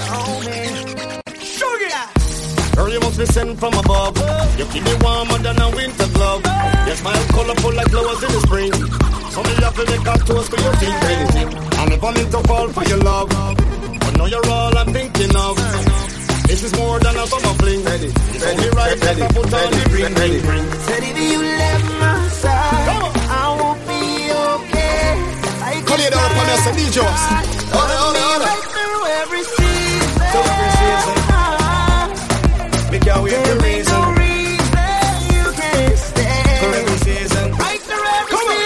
sugar. Girl, you must be sent from above. You keep me warmer than a winter glove. Your smile colorful like flowers in the spring. So me have to make a toast for your team, baby. And if I'm into fall for your love, but now you're all I'm thinking of. This is more than a summer fling. Ready, ready, me right, ready, I put on the ring, ready. Said if you left my side, I won't be okay. I call it out on us, D J. Hold it, hold it, hold it. Right through every season. So every season, make your way every reason. No reason you can't stay. For every season, right through every season.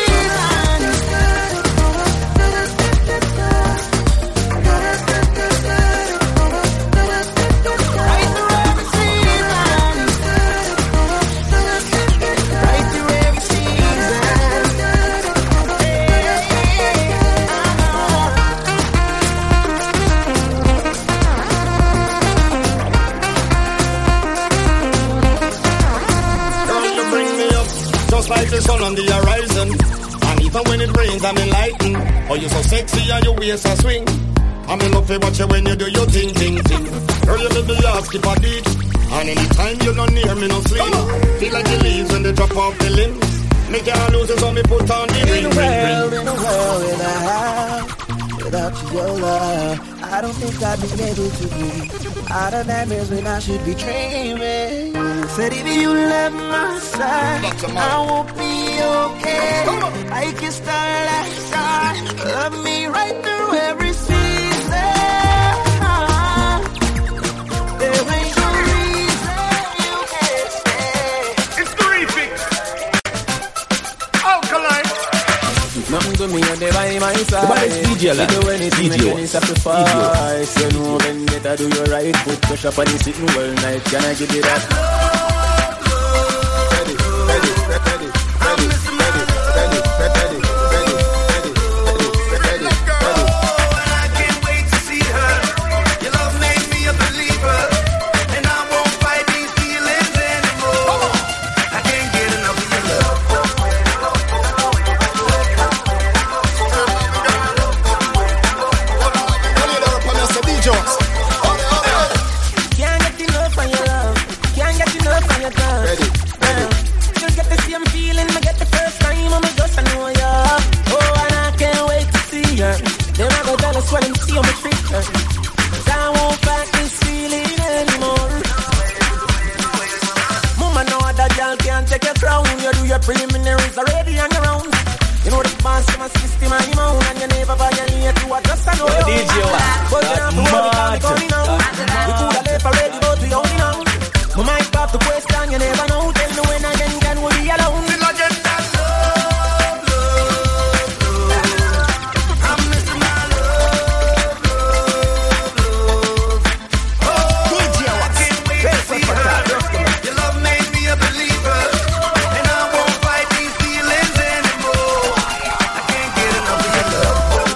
just like the sun on the horizon. And even when it rains, I'm enlightened. Oh, you're so sexy and your waist a swing. I'm in love to watch you when you do your thing, thing, thing. Girl, you make me heart skip a beat. And anytime you're not near me, no sleep. Feel like the leaves when they drop off the limbs. Me can't lose it, so me put on the ring, ring, ring. In a world, in a house, without you, your love, I don't think I'd be able to breathe. Out of nightmares when I should be dreaming. Said if you left my side, I won't be okay. I can start like star. Love me right through every season. There ain't no reason you can't stay. It's the refix. Alkaline. Nothing to me and they by my side. The baddest D J alive. You do anything, D J make any was. sacrifice. You know when better do your right. Put pressure on the sitting well night. Can I give you that? Ready, ready, ready, ready, ready, ready, ready, ready, ready, ready, ready, ready. And I can't wait to see her. Your love made me a believer, and I won't fight these feelings anymore. I can't get enough of your love. Can't get enough of your love. Can't get enough of your love. Ready, ready. Just get the same feeling I get the first time I'm just I know ya. Oh, and I can't wait to see her. Then I go tell us when I'm see how much treat her. 'Cause I won't fight this feeling anymore. Mama know that girl can't take your crown. You do your preliminaries already on your own. You know the boss to my system and your own. And you never violate to a just I know ya. D J was. But you have to worry about me coming out. We could have left already, but we only know. We might have to question, you never know. Tell me when again can we be alone? Till I get that love, love, love. I'm missing my love, love, love. Oh, I can't wait to see her. Your love made me a believer, and I won't fight these feelings anymore. I can't get enough of your love.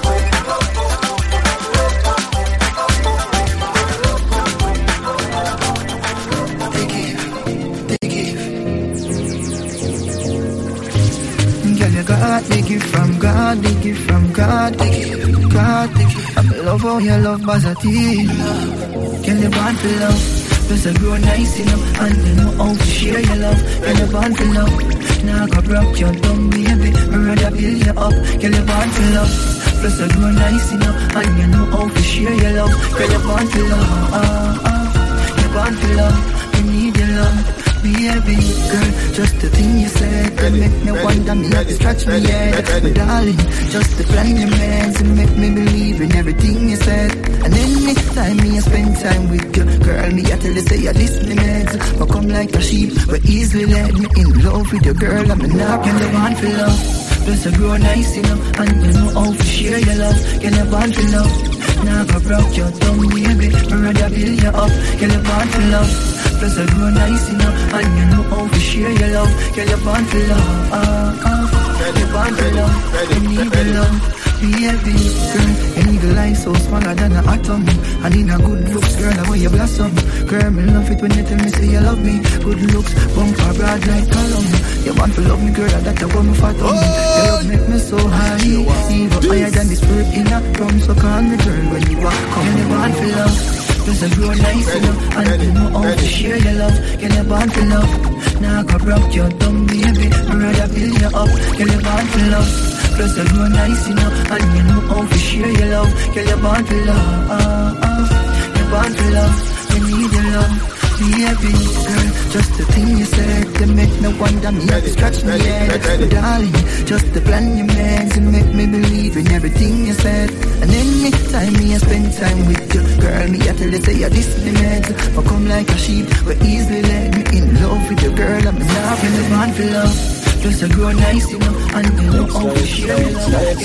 Girl, you got the gift from God, the gift from God, the gift, God, the gift. I love how you love Bazati. Girl, you born for love, plus I grow nice enough, and you know how to share your love. Girl, you born for love, now I got broke your dumb baby, I'd rather build you up. Girl, you born for love, plus I grow nice enough, and you know how to share your love. Girl, you born for love, uh, uh, you born for love, you need your love. Baby, girl, just the thing you said that make me wonder, me have to scratch my head. But darling, just the plan you made to make me believe in everything you said. And anytime me I spend time with you, girl, me I tell you say you this me meds. But come like a sheep, but easily let me in love with your girl. I'm not can you want for love. Plus I grow nice enough, and you know how to share your love. Can you want for love? Now I broke your tongue, baby, I'd rather build you up. Can you want for love? Plus I grow nice enough, and you know how to share your love. Girl, you're born for love, uh, uh. You're born for love, you need your love. Baby, girl, you need a life so smaller than an atom. And in a good looks, girl, I want you blossom. Girl, me love it when you tell me say you love me. Good looks, bumper broad like column. You want to love me, girl, that you want me for tongue. Your love make me so high, even higher than the spirit in a drum. So call me girl when you walk, come. Girl, you born for love. Plus I grow nice enough, and you know how to share your love. Girl, you born for love. Now I got broke your tongue, baby, I'd rather build you up. Girl, you born for love. Plus I grow nice enough, and you know how to share your love. Girl, you born for love, uh, uh. You born for love, you need your love. Baby, girl, just the thing you said that make me wonder, me have to scratch my head. But darling, just the plan you made to make me believe in everything you said. And anytime me I spend time with you, girl, me I tell you say you're this me meds. But come like a sheep, but easily let me in love with your girl. I'm not gonna born for love. Plus I grow nice enough, and you know how to share your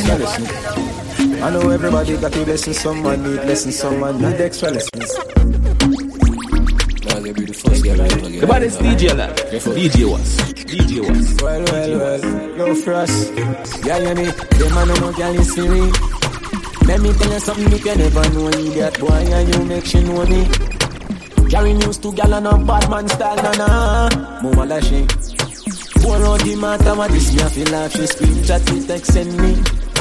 love. I know everybody got to listen, someone need lessons, someone need extra lessons. The baddest D J alive. D J was. D J was. Well, well, well. No frost. Yeah, you need. Them man no girl in Siri. Let me tell you something you can never know. You that boy and you make she know me. Carry news to gal and a bad man style, na na. Mama lashy. Pour out the matter, what this me a feel like she screenshot me, text send me.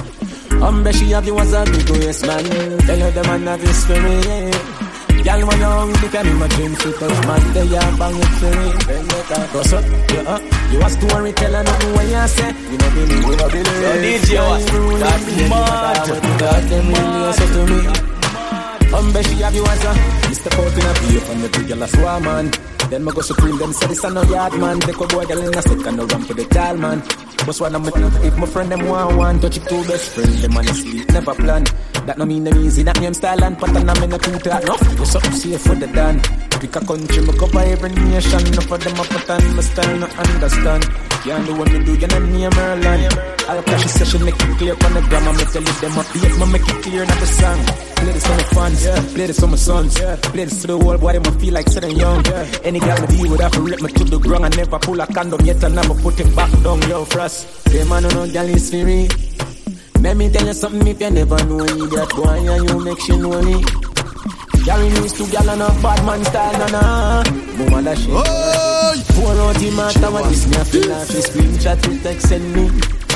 Umbre she have you as a big yes man. Tell her the man have his spirit, yeah. Y'all when you're hungry, can imagine to touch man, they are bang it for me. Then you can go so, yeah, uh, you a story, tell her nothing what you say. You know believe, you know believe. Yo, D J was, that's mad. God, them really so to me. Umbre she have you as a Mister Port in a beer from the big yellow swarm man. Then me go supreme, them say this a no yard man. Take a boy girl in a stick and no run for the tall man. But one of my, if my friend them want one, touch it to best friend, them honestly never plan. That no mean them easy, that name style and pattern, I'm in a two talk, no. You something safe for the done. Pick a country, me cover every nation. No for them a pattern, my style no understand. Can't do what me do, you know name Merlin. I'll cash a session, make it clear on the grammar. Me tell it them up, yet me make it clear, not the song. Play this for my fans, yeah. Play this for my sons, yeah. Play this to the world, boy, them feel like sitting young, yeah. Any girl me deal with, have to rip me to the ground. I never pull a condom yet, I never put it back down, yo, frost. Say man, no, no, girl is free. Let me tell you something if you never know me. That boy, and you make she know me. Carry news to girl and a bad man style, na na. Woman that shit. Pour out the matter, what this me a feel like. She screenshot to text send me.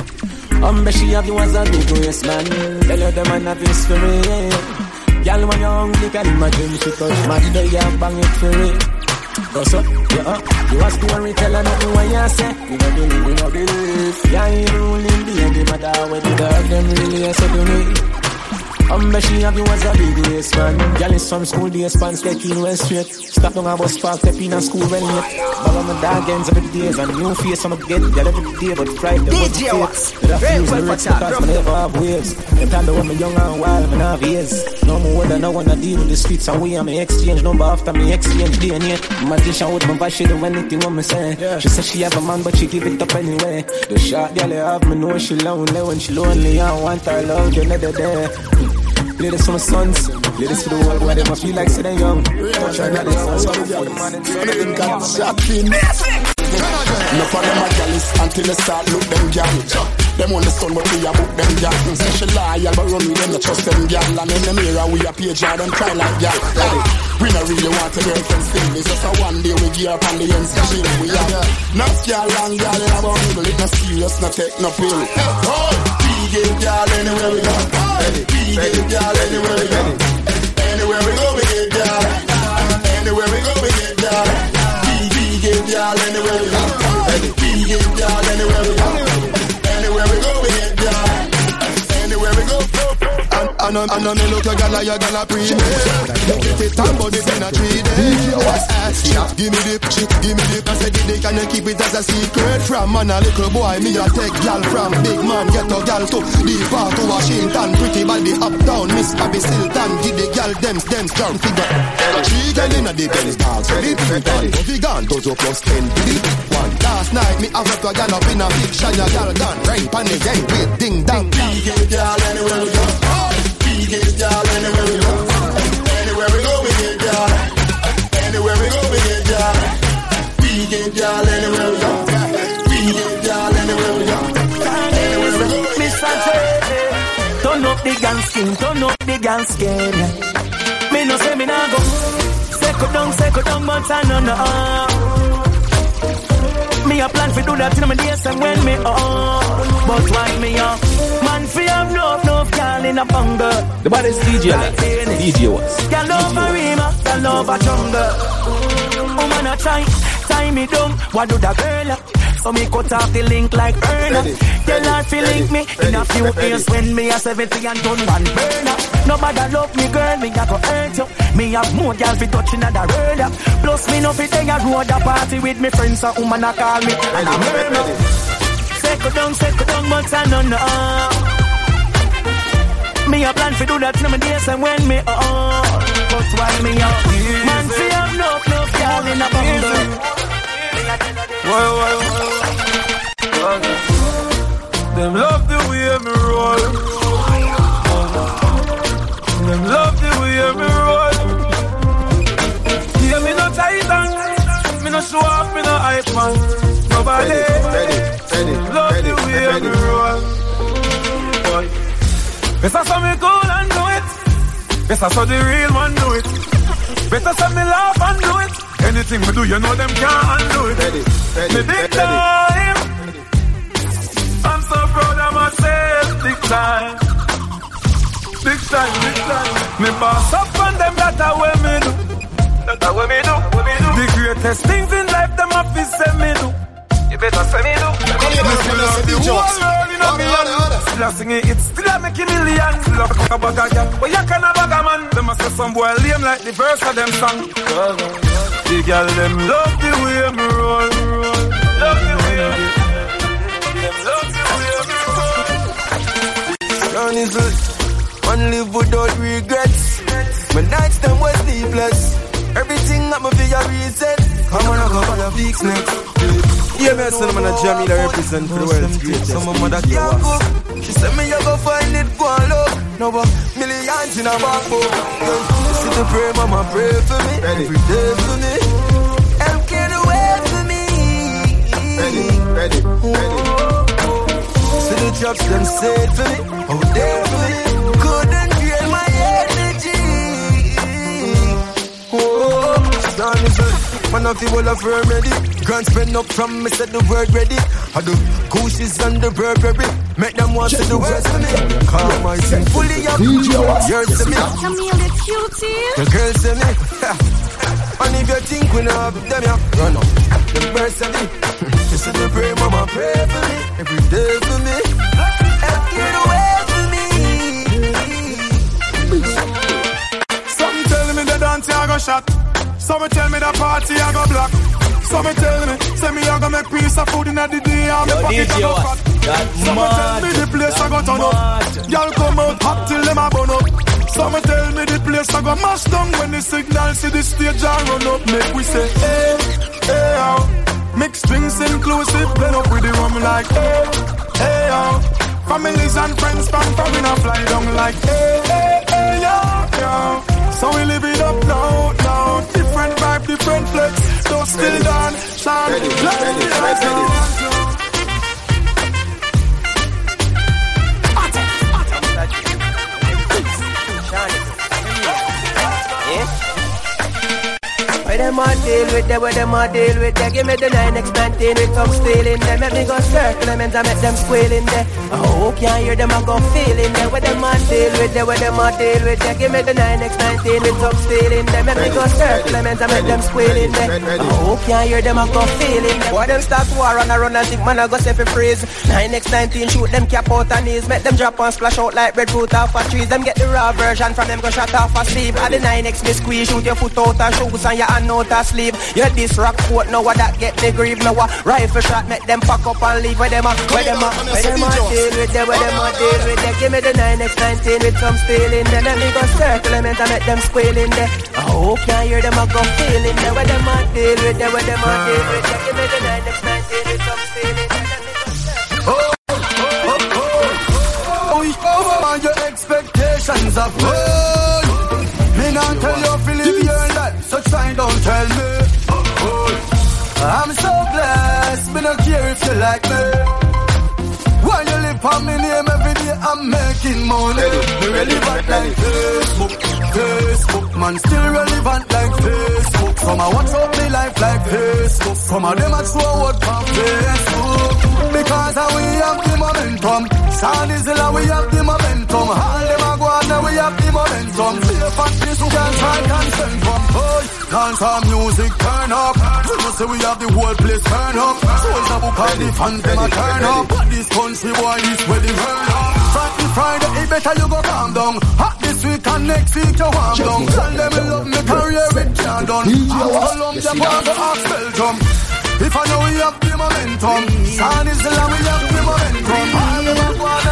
Umbre she have you as a big yes man. Tell her the man have his spirit, yeah. Girl when you're hungry, can imagine she touch my day, yeah, bang it for it. Go so, yeah, uh, you a story, tell her nothing what you say. You don't believe, you don't believe. Yeah, you ruling the end, matter what you dog, them really so to me. Umbre she have you as a big race man. Girl is from school days, pants get in well straight. Stop down a bus park, step in a school well late. Ball on my dog ends every days and new face I'ma get. Girl every day but Friday was the face. But I feel the rich because I never have waves. The time that when me young and wild, me have years. No more than I wanna deal with the streets and we and me exchange number after me exchange D N A. Magician with my vibe, she do anything what me say. She said she have a man but she give it up anyway. The shot girl you have me know she lonely. When she lonely I want her love, you never there. Play this for my sons, play this for the world where they must feel like sitting young. Don't try not this, for the man and son of them got shocking. No for them a gallus until they start look them gal. Them on the sun but we a book them gal. Say she loyal but run with them, no trust them gal. And in the mirror we a page her, them cry like gal. We not really want a girlfriend still. It's just a one day we gear up on the ends to chill. We have enough gal and gal in a bundle. It not serious, not take no pill. We get gal anywhere we go. We get gal anywhere we go. Anywhere we go we get gal. Anywhere we go we get gal. We get gal anywhere we go. We get gal anywhere we go. Anywhere we go we get gal. Anywhere we go. And I know me look a gal a gal a pre-made. Get it time but it's in a three days. Give me the chick, give me the I said the dick and you keep it as a secret. From man a little boy, me a take gal. From big man get a gal to the part to Washington. Pretty body up down, Miss Abby Silton. Give the gal them, them strong figure. Three gal in a the Benz dogs. Ready to return. We gone, dozo plus ten to the one. Last night me have up a gal up in a fiction. A gal done, rain pan the gang with ding dong. We get gal anywhere we go. We get gal anywhere we go. Anywhere we go we get gal. Anywhere we go we get gal. We get gal anywhere we go. We get gal anywhere we go. Anywhere we go. Miss Frances, turn up the gal skin, turn up the gal skin. Me no say me nah go. Second down, second down, but I know no. Me a plan fi do that in my days and when me up. But why me up? Man fi have no no gal in a bungle. The baddest D J like D J was. Gal over Rima, gal over jungle. Woman a try, tie me down. What do that girl? So me cut off the link like Erna. Tell her to link me in a few years when me a seventy and done one burner. Nobody love me girl, me a go hurt you. Me have more girl fi touching at the road. Plus me no fi take a road a party with me friends. A woman a call me and a murmur. Second down, second down, but I don't know. Me a plan fi do that in my days and when me up. But why me up? Man fi have no no girl in a bundle. Why, why, why? Them love the way me roll. Them love the way me roll. Yeah, me no titan, me no show off, me no hype man. Nobody love the way me roll. Boy, better so me cool and do it. Better so the real man do it. Better so me laugh and do it. Anything we do, you know them can't undo it. Ready, ready, me big ready. time. I'm so proud of myself, big time. Big time, big time. Me boss up on them, that's how we me do. That's how we me do, we me do. The greatest things in life, them have to say me do. You better say me do. Me still love the whole world in a million. Still a singing it, still a making millions. Still a fuck a bag of girl, but you can a bag of man. Them a say some boy lame like the verse of them song. The girl them love the way me roll, roll. Love the way me them love the way me roll. None is it. Man live without regrets. My nights them was sleepless. Everything I'm a figure reset. Come on, I go for your big next. Yeah, man, son, man, a Jamila represent for the world's greatest. Some of mother get was. She said me, you go find it, go and look. No, but millions in a backbook. See the pray, mama, pray for me. Ready. Every day for me. Help can wait for me. Ready, ready, ready. See the drops, them say for me. Oh, they for me. Couldn't drain my energy. Oh, done is it. Man of the wall of remedy. Grand spend up from me, said the word ready. I do Gucci's and the Burberry. Make them want to do words for me. Call my thing fully up. Yours to me. Camille, cutie. The girls to me. And if you think we know have them, yeah, run up. The birds to me. You see the pray, mama, pray for me. Every day for me. Help get away for me. Some tell me the dance I go shot. Some tell me the party I go black. Some tell me, say me I go make piece of food in the day and me pocket I go fat. Some tell me the place I go turn up. Y'all come out hot till them a burn up. Some tell me the place I go mash down when the signal see the stage I run up. Make we say hey, hey, oh. Mixed drinks inclusive, blend up with the rum like hey, hey, oh. Families and friends from foreign a fly down like hey, hey, hey, yo, yo. So we live it up now, now. Different vibe, different flex. So still done, shine, ready, ready, ready, ready, ready. Where them a deal with them, where them a deal with them. Give me the nine X nineteen with some steel in there. Make me go circle them and make them squeal in there. Oh, can't hear them, I go feel in there. Where them a deal with them, where them a deal with them. Give me the nine X nineteen with some steel in there. Make me go circle them and make them squeal in there. Oh, can't hear them, I go feel in there. Why them start war and I run and think man I go say for freeze. nine X nineteen shoot them cap out and knees. Make them drop and splash out like breadfruit off a trees. Them get the raw version from them go shot off a sleeve. At the nine X me squeeze, shoot your foot out and shoes and your hand out a sleeve. You this rock coat now what that get me grieve. Now a rifle shot make them pack up and leave. Where them a, where them a, where them a deal with them, where them a deal with them. Give me the nine X nineteen with some steel in there. Let me go circle them and make them squeal in there. Oh, can't hear them a go feel in there. Where them a deal with them, where them a deal with them. Give me the nine X nineteen with some steel in there. Let me go circle. Oh, oh, oh, oh. We over your expectations of world. Me not tell you to live your life, so try don't tell me. I'm so blessed, me not care if you like me. While you live on me name every day, I'm making money. Me relevant like Facebook, Facebook. Man still relevant like Facebook. Some I watch up me life like Facebook. Some of them I throw out on Facebook. Because we have the momentum. Sound is the we have the momentum. All them a go on now we have the momentum. Play factories who can try consent from. Oh, dance our music turn up. You know say we have the whole place turn up. Soldier book all the fans them a turn up. But this country boy is where they burn up. Friday, Friday, it better you go calm down. Hot this week and next week you warm down. Tell them you love me career it can't done. Ask Colombia, Borgo, ask Belgium. If I know we have the momentum, sound is the land we have the momentum. All the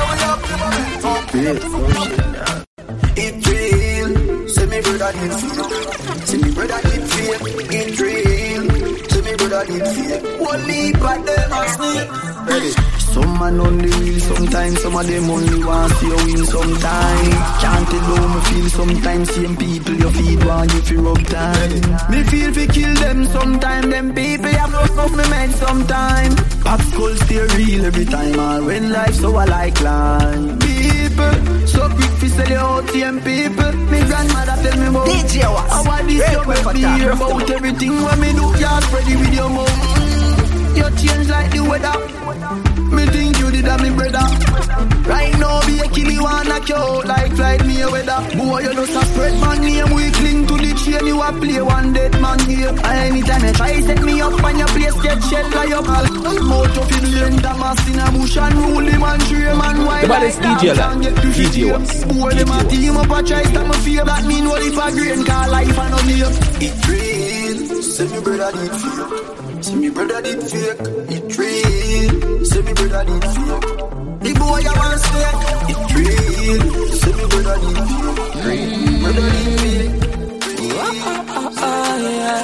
we have the momentum. It real, say me brother did feel. Say me brother did feel. It real, say me brother did feel. One leap at them as me. Some man on the wheel sometimes, some of them only want to see you win sometime. Can't tell how me feel sometimes, same people you feed want you feel rub time. Me feel fi kill them sometime, them people have lost up me men sometime. Pop skull stay real every time, all when life so I like line. People, so quick fi sell you out them people. Me grandmother tell me about D J Wax. How I this you make me hear about everything when me do, you spread it with your mouth. You change like the weather. Me think you did that, me brother. Right now, be a kill you and knock you out like Floyd Mayweather. Boy, you just a spread man name. We cling to the chain, you a play one dead man here. Anytime you try set me up and your place get shell like your pal. I'm out of the lane, Damas in a bush and rule him and tree man white. The baddest D J like D J Wax. Boy, them a team up a try stand my fear. That mean what if a grain call life and no name. It real, say me brother did fake. Say me brother did fake. It real, say me brother did fake. The boy I want stay. It real, say me brother did fake. Real, brother did fake. Oh, oh, yeah.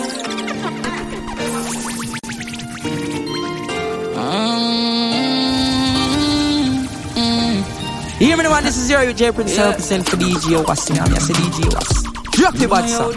You hear me, man? This is your J Prince, one hundred percent for D J Wax. I say D J Wax. Drop the bad song.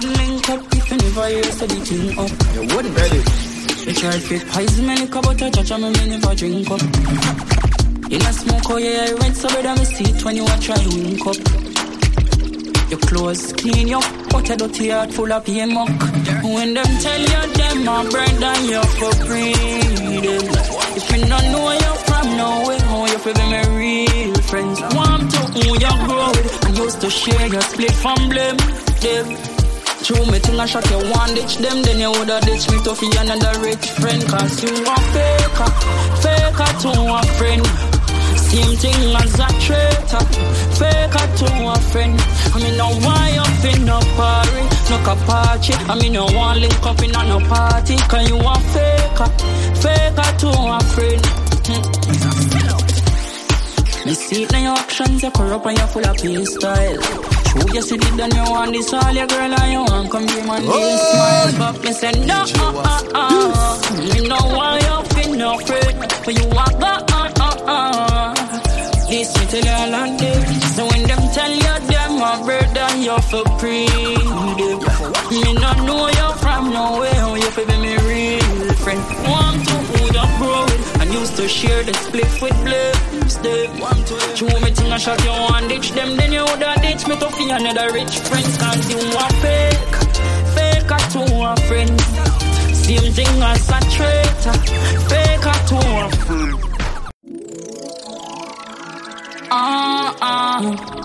You wouldn't ready. You try to fit poison, many cup of touch, I'm a mini for drink up. You not smoke, oh yeah, I went so bad on my seat when you are trying to wink up. Your clothes clean, your butter dirty heart full of pain muck. When them tell you them are bread and you're for freedom. If you don't know you're from nowhere, how you feel my real friends. Want to who you grow with, I used to share your split from blame. Them. True me thing I shot you one ditch them, then you woulda ditch me to fi another rich friend. Cause you a faker, faker to a friend. Same thing as a traitor, faker to a friend. I mean no why up in no party, no capache. I mean no one link up in a no party. Cause you a faker, faker to a friend. Me see it in your actions, you corrupt and you full of peace style. True, you see it and you want this all your girl and you want come be my name smile. But me say no, uh, uh, uh. Me know why you feel no afraid, but you walk the uh, uh, uh. This me tell you all on day. So when them tell you them a brother, you for freedom. Me not know you from nowhere, how you feel be me real friend. Want to who you grow with, and used to share the split with blades. True me thing I shot you one ditch them, then you woulda ditch me to fi another rich friend. Cause you a fake, faker to a friend. Same thing as a traitor, faker to a friend. Ah ah,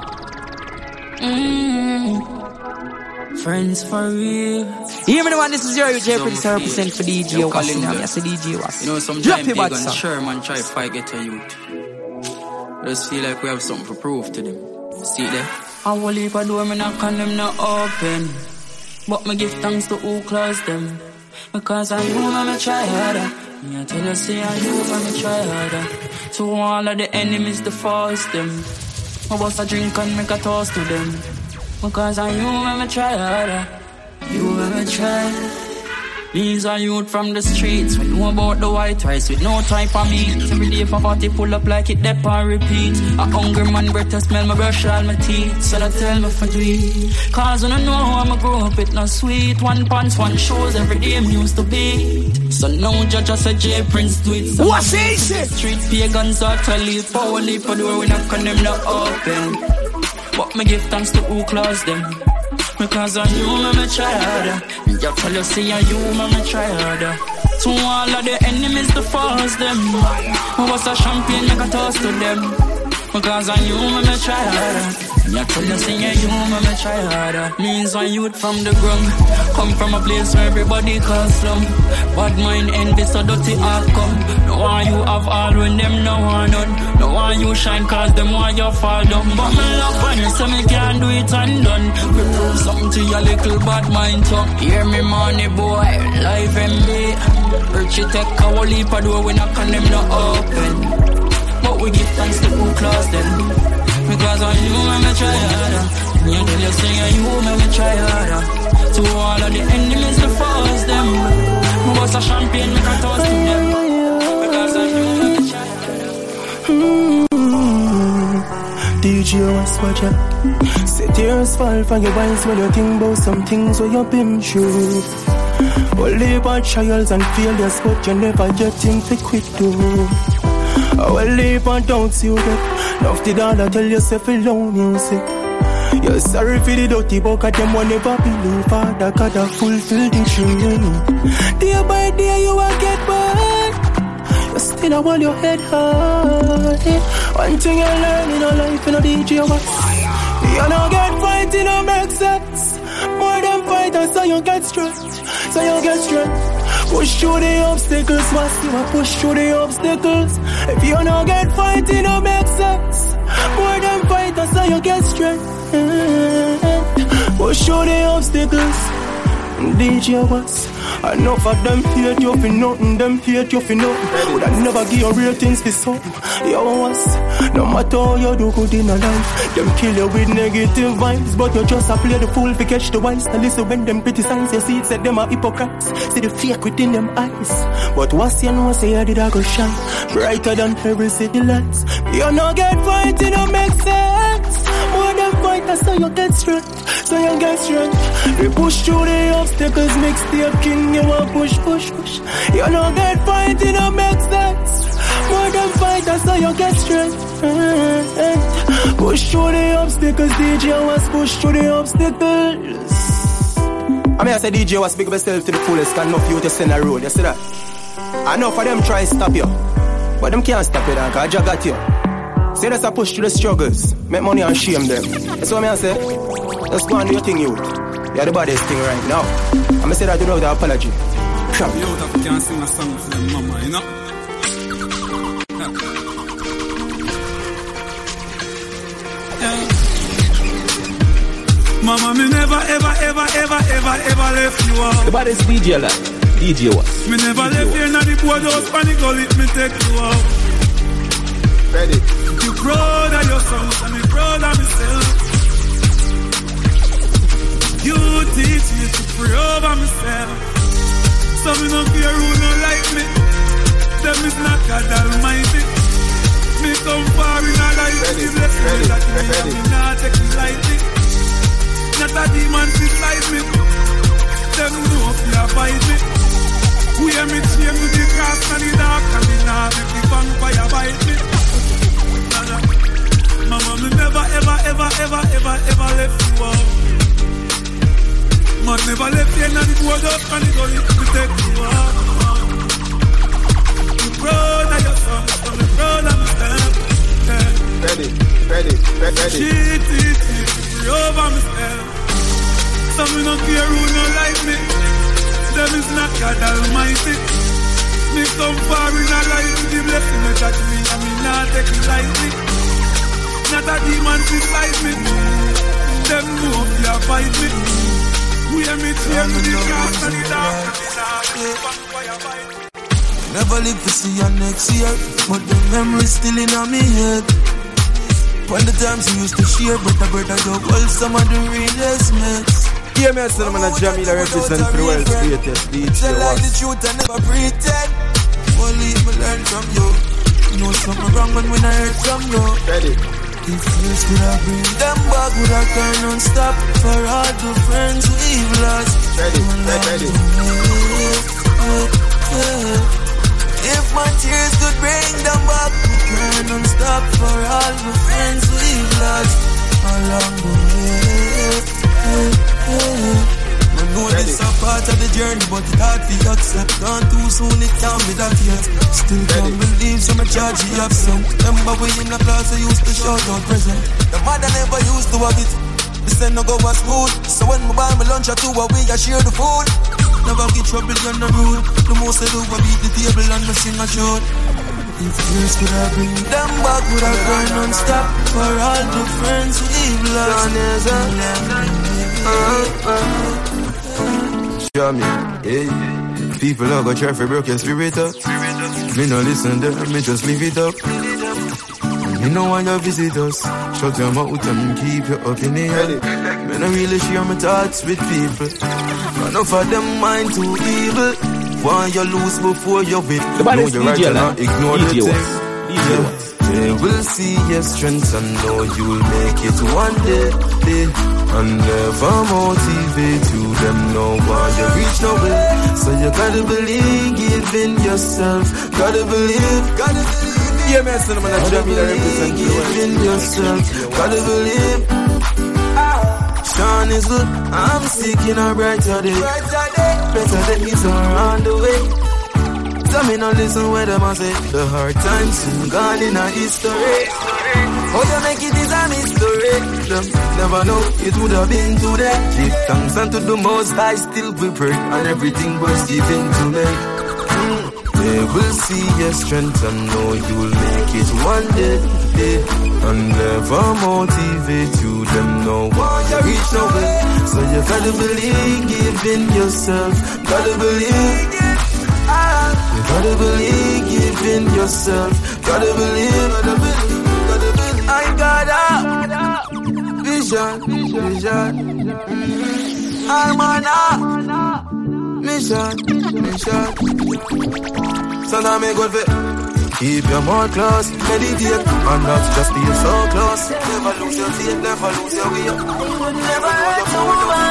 mm. Friends for real. You hear me, man? This is your J Prince, one hundred percent for D J Wax. I say D J Wax. You know sometimes big and Sherman try to fight get a youth. Just feel like we have something to prove to them. See there? I will leave a door, me knock on them not open. But me give thanks to who closed them. Because I know me try harder. Me I tell you say I know me try harder. To all of the enemies to force them. I bust a drink and make a toast to them. Because I know me try harder. You me try. These are youth from the streets. We know about the white rice with no type of meat. Every day for party pull up like it dep and repeat. A hungry man breath to smell my brush all my teeth. So they tell me for do it. Cause when I know how I'ma grow up it not sweet. One pants, one shoes, every day I'm used to beat. So now judge us a J Prince do it. So what's he say? Street pagans are to leave. Power leap a door we knock on them not open. But me give thanks to who close them. Because I knew me, me try harder. You tell you see I you me, me try harder. To all of the enemies to force them. Who was a champion, make a toast to them. Because I knew me, me try harder. You tell you see I you me, me try harder. Means one youth from the ground. Come from a place where everybody calls slum. Bad mind envy so dirty outcome. No one you have all when them no one none. No one you shine cause them want you fall down. But me love when you say me can't do it undone. We prove something to your little bad mind tongue. Hear me money boy, life M B. Rich you take a whole heap of door we knock on them not open. But we give thanks to who close them. Because I you me me try harder. You tell you say you me me try harder. To all of the enemies to force them. Who was a champion make a toast to them. Because I you me me try harder. D J was watching. Set yours fall for your eyes when you think about some things where you've been through. Only about trials and failures, but you never get think to quit do. Only about doubts you get. Now the dollar tell yourself alone you say. You're sorry for the dirty buck at them one never believe Father God have fulfilled the dream. Day by day you will get by. You still hold your head high. One thing you learn in your life, you know D J was you don't get fight, it don't make sense. More than fighters, so you get strength. So you get strength. Push through the obstacles, what's you push through the obstacles. If you don't get fight, it don't make sense. More than fighters, so you get strength. Push through the obstacles. D J was enough of them hate you for nothing, them hate you for nothing. Would I never give you ratings for something. You was, no matter how you do good in a life, them kill you with negative vibes, but you just a play the fool to catch the wise. Now listen when them criticize, you see it said them are hypocrites. See the fake within them eyes, but what's you know say I did I go shine brighter than every city lights. You no get fight, it don't make sense. More than fighters, so you get strength, so you get strength. We push through the obstacles, mix the king, you want push, push, push. You no get fight, it don't make sense. More than fighters, so you get strength. Push through the obstacles, D J was push through the obstacles. I mean I say D J was big up yourself to the fullest, and enough you to send a road, you see that? I know for them try to stop you, but them can't stop you, because I just got you. Say that's a push through the struggles, make money and shame them. That's what I say. Let's go and do your thing, youth. You're the baddest thing right now. I'm going to say that without an apology. Come. You out of can't sing a song for them mama, you know? Yeah. Mama, me never, ever, ever, ever, ever, ever left you out. The baddest D J alive, D J was. Me never D J left you in the boardhouse, panic gully, me take you out. Ready. You proud of your sons, and me proud of myself. You teach me to pray over myself. So me no fear who no like me. Them is not God Almighty. Me come far in a life. Ready, blessing ready, that me ready. And me not take it lightly. Not a demon beside me. Them know if you fight me. We hear me chain with the grass and the dark, and me not make the vampire bite me. Mama, me never, ever, ever, ever, ever, ever left you out. Man, never left you in the board up and the gully to take you out. You proud of your son, so me proud of myself. Ready, ready, ready, ready. She teach me to pray over myself. So me no care who no like me. Them is not God Almighty. Me come far in a life with the blessing that touch me, and me not take it lightly. Not a demon beside me. Them know if you fight me. We are me tear with the grass and the dark. Never live to see you next year, but the memories still in my head. When the times we used to share, brother, brother, you hold some of the realest mates. Yeah, me and Solomon Jamila represent for the world's greatest D J. Tell like the truth and never pretend. Only me learn from you. You know something wrong when we not heard from you. Ready. If years could have bring them back, would have turn and stop for all the friends we've lost. Ready, ready, ready. If my tears could bring them back, would turn and stop for all the friends we've lost along the way. I know this a part of the journey, but it's hard to accept. Gone too soon, it can't be that yet. Still can't believe some charge you have sent. Remember we in the class, I used to shout out present. The mother never used to have it. We said no go to school, so when we buy my lunch or two, we a share the food. Never get trouble on the road. The most I do, I beat the table and I sing a tune. If years could have bring them back, would have gone non-stop for all the friends we've lost. Show me, hey. People are gonna try for broken spirit up. Me no listen to them, me just leave it up. Me no want you visit us. Shut your mouth and keep your up in the air. Me no really share my thoughts with people. Enough of them mind too evil. Why you lose before you win? The baddest D J, like, ignore D J the thing. D J They will see your strength and know you'll make it one day, day. And never motivate you, them know why you reach nowhere. So you gotta believe in yourself, gotta believe, gotta believe. Yeah, man, son, I'm gonna jump in and represent you. Believe in yourself, gotta believe. Sean is good, I'm seeking a brighter day. Better days are on the way. Tell me not listen where them a say. The hard times soon gone in a history. How you make it is a mystery. Them never know it would have been today. Give thanks unto the most I still we pray. And everything was given to me. Mm. They will see your strength and know you'll make it one day, day. And never motivate you, them know why you reach nowhere. So you gotta believe in yourself, gotta believe. You gotta believe in yourself, gotta believe, gotta believe, gotta believe. I got a vision, vision. I'm on a mission, mission. So now me good fit. Keep your mind close, meditate, and not just be so close. Never lose your faith, never lose your way. Never lose your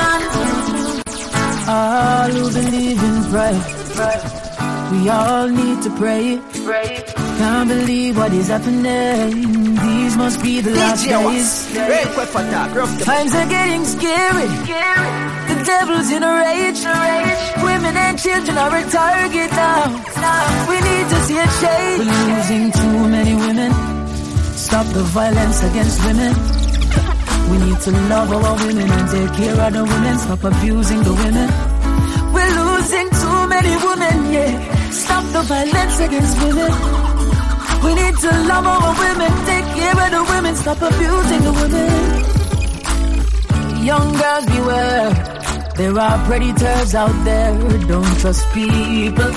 way. All who believe in prayer, we all need to pray. Can't believe what is happening. These must be the last days. Times are getting scary. The devil's in a rage. Women and children are a target now. We need to see a change. We're losing too many women. Stop the violence against women. We need to love our women and take care of the women. Stop abusing the women. We're losing too many women, yeah. Stop the violence against women. We need to love our women, take care of the women, stop abusing the women. Young girls beware, there are predators out there, don't trust people.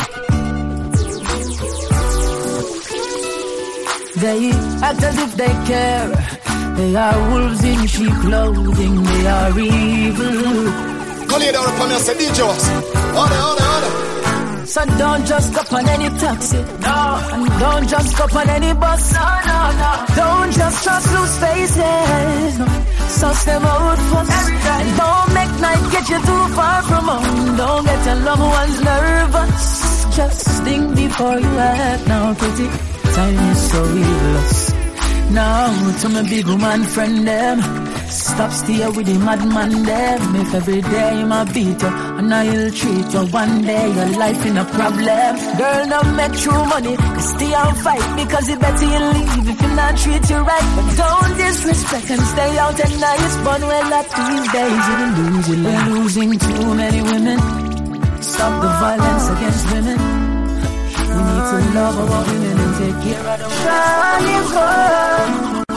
They act as if they care, they are wolves in sheep clothing, they are evil. Call you down upon us, D J Wax. Order, order, order. So don't just go on any taxi, no. And don't just go on any bus, no, no, no. Don't just trust loose faces, no. Suss them out first. And don't make night get you too far from home. Don't get your loved ones nervous. Just think before you act now, pretty. Time is so evilous. Now to my big woman friend them. Stop steer with the madman them. If every day my beat you and I'll treat you, one day your life in a problem. Girl, don't make true money, stay and fight, because it better you leave if you not treat you right. But don't disrespect and stay out at night. But well, at these days you lose it. We're losing too many women. Stop the violence against women. We need to love our women and take care of them.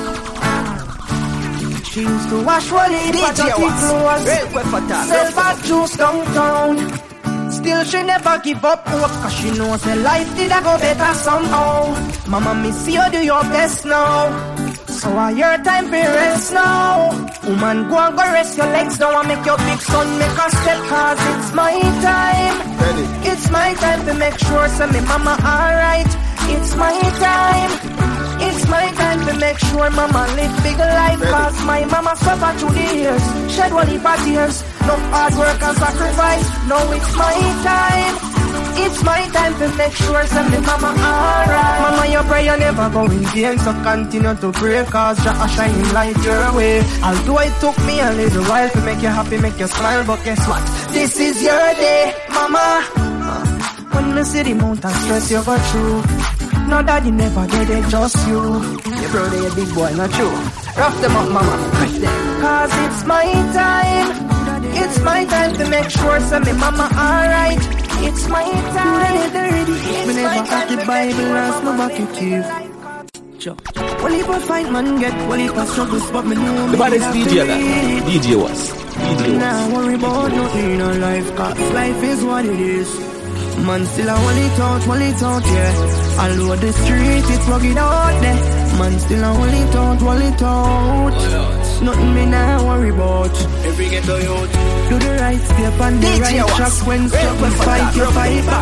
She used to wash what it is, but her clothes. Sell bad juice downtown. Still she never give up hope, cause she knows her life did a go better somehow. Mama, me see you do your best now. So are your time for rest now. Woman, go and go rest your legs now and make your big son make a step, cause it's my time. Ready. It's my time to make sure so me mama alright. It's my time. It's my time to make sure mama live big life. Ready. Cause my mama suffered through the years, shed one heap of tears, no hard work and sacrifice. Now it's my time. It's my time to make sure some me mama alright. Mama, your prayer never go in vain, so continue to pray, cause Jah a shining light your way. Although it took me a little while to make you happy, make you smile, but guess what? This is your day, mama. When you see the mountain stress you go through, no daddy never did it, just you. Your brother, your big boy, not you. Rough them up, mama, push them. Cause it's my time. It's my time to make sure some me mama alright. It's my time. Me never got the Bible as no bucket keep. Well, if I fight man get, well, if I struggles, but me know me. The baddest D J that D J was. D J was. Now worry about nothing in life, cause life is what it is. Man still a hold it out, hold it out, yeah. All over the street, it's rugged out there. Man still a hold it out, hold it out. Nothing me now worry about. Every ghetto youth do the right step and the right track. When struggle fight, you fight back.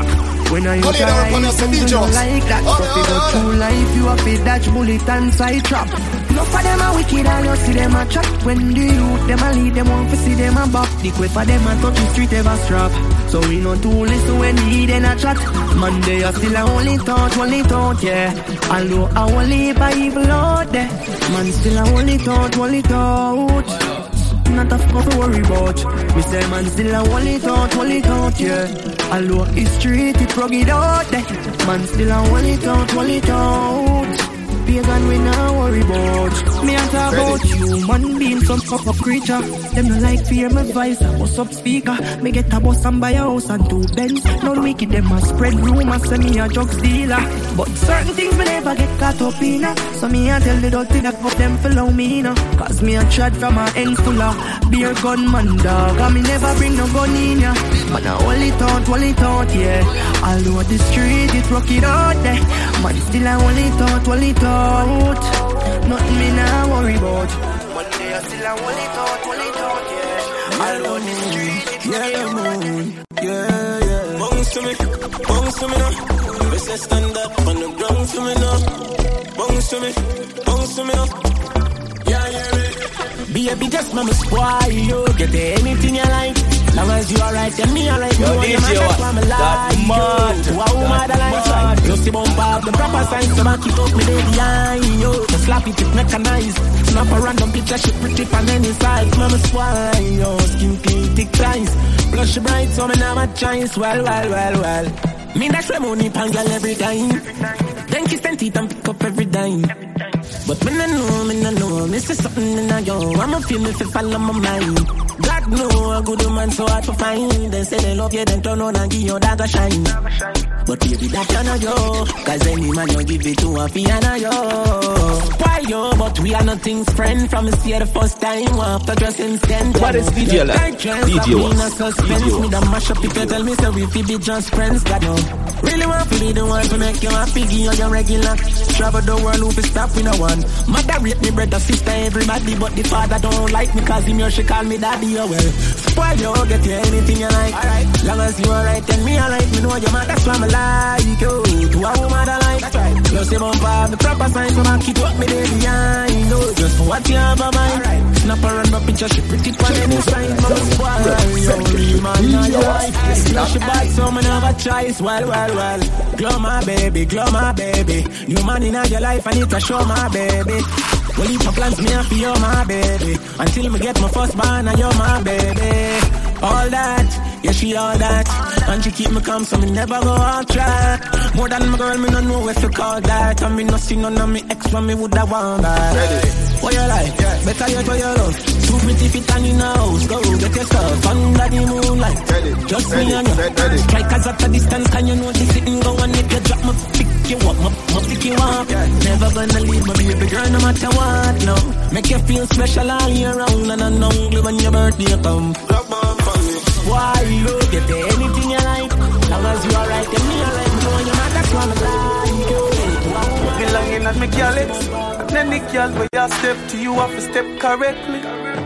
When I Call it down upon us, you don't like that. Oh, So no, fi no, go no. through life, you have to dodge bullet and side trap. Enough of them are wicked and you see them a chat. When the youth them a lead, them want to see them a back. The quick for them a touch the street ever strap. So we not too listen when he then a chat. Monday I still a only thought, only thought, yeah. Although I only by evil out there. Man still a only thought, only thought. Not a fuck to worry about. Me say man still a only thought, only thought, yeah. Although it's street, it rugged out there. Man still a only thought, only thought. Pagan we not worry about. Me a talk about human being, some fuck up creature. Them no like fear my voice, I bust up speaker. Me get a bus and buy a house and two Benz. No wicked them a spread rumors, say me a drugs dealer. But certain things me never get caught up in. So me a tell the dirty that fuck them follow me now. Cause me a trad from a end full of beer gun man dog. And me never bring no gun in ya. But I only thought, only thought, yeah. Although the street it rock it out there. Man still I only thought, only thought. Nothing me now worry about. One day I still I only thought, only thought, yeah. Although the street it rock it out there. Yeah, yeah. Bounce to me, bounce to me now. We say stand up on the ground to me now. Bounce to me, bounce to me now. Yeah, yeah, yeah. Baby, just mama spoil you. Get anything you like. Long as you alright, then me alright. Yo, you D J, that's why me like mad. you. Wow, mad like you. You see bump up the proper signs, so I keep up me day behind you. Just slap it, it mechanized. Snap a random picture, she pretty from any side. Mama spoil you. Skin clean, thick ties. Blush bright, so me now a choice. Well, well, well, well. Me dash my money, pan girl every time. Then kiss and teeth and pick up every dime. But me no know, me no know. Me say something in a yo. I'ma feel me fi follow my mind. God know a good woman so hard to find. They say they love you, then turn on and give your dog a shine. But baby, that can't yo. Cause any man you give it to a fiana yo. Why yo? But we are nothing's friend. From us here the first time. After just instant. What is D J like? D J was. Suspense me the mash up. If you tell me so we fi be just friends. God no. Really want to be the one to make you happy. Give you your regular. Travel the world who fi stop with no one. Mother rate me brother, sister, everybody. But the father don't like me. Cause him here she call me daddy. Oh well. Spoil you, get you anything you like. Alright. Long as you alright, then me alright. Me know your mother, that's why me like you. To a woman I like. That's right. Plus you bump up the proper sign. So I keep up me there behind. No, just for what you have a mind. Alright. Snap her and up picture, she pretty for any sign. Mama spoil you, man, now you like. Now she bad, so me never choice. Well, well, well. Glow my baby, glow my baby. New man in your life, I need to show my baby. Well, if my plans me happy, you're my baby. Until me get my first born, and you're my baby. All that, yeah, she all that. And she keep me calm, so me never go off track. More than my girl, me no know if you call that. And me no see none of me ex when me woulda want that. What you like? Better yet what you love. Too pretty fit and in a house. Go get yourself under the moonlight. Just me and you. Strikers at a distance, can you know this sitting go on if you drop my pick you up, my, my pick you up. Never gonna leave my baby girl no matter what, no. Make you feel special all year round. And I'm hungry when your birthday come. Why you get anything you like? Long as you alright, then me alright. No, you're not that's why I like you. Me longing at me girl it's and then the girl where you step to you have to step correctly.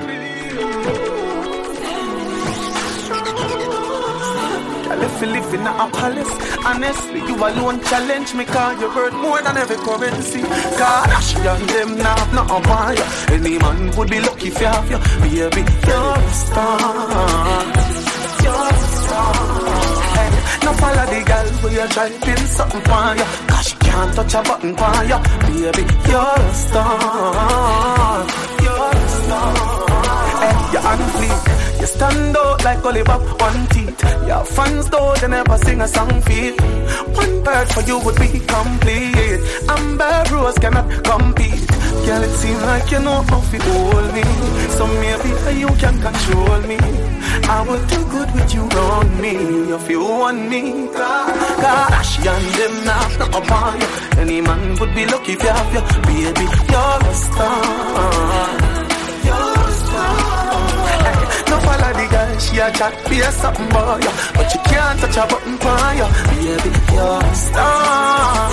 Girl, if you live in a palace, honestly, you alone challenge me, cause you're worth more than every currency. Gosh, you and them now have nothing on you. Any man would be lucky if you have you. Baby, you're a star. You're a star. Hey, now follow the girl where you're driving something for you. Cause you can't touch a button for you. Baby, you're a star. You're a star. Hey, you're on fleek. You stand out like Oliver, one teeth. Your fans though, they never sing a song for you. One bird for you would be complete. Amber Rose cannot compete. Girl, it seems like you know how to hold me. So maybe you can control me. I will do good with you around me. If you want me, gosh, you and them not no upon you. Any man would be lucky if you have you. Baby, you're a star. You're a star. No follow the girl, she a chat, be a something boy, yeah. But you can't touch a button for you. Baby, you're a star.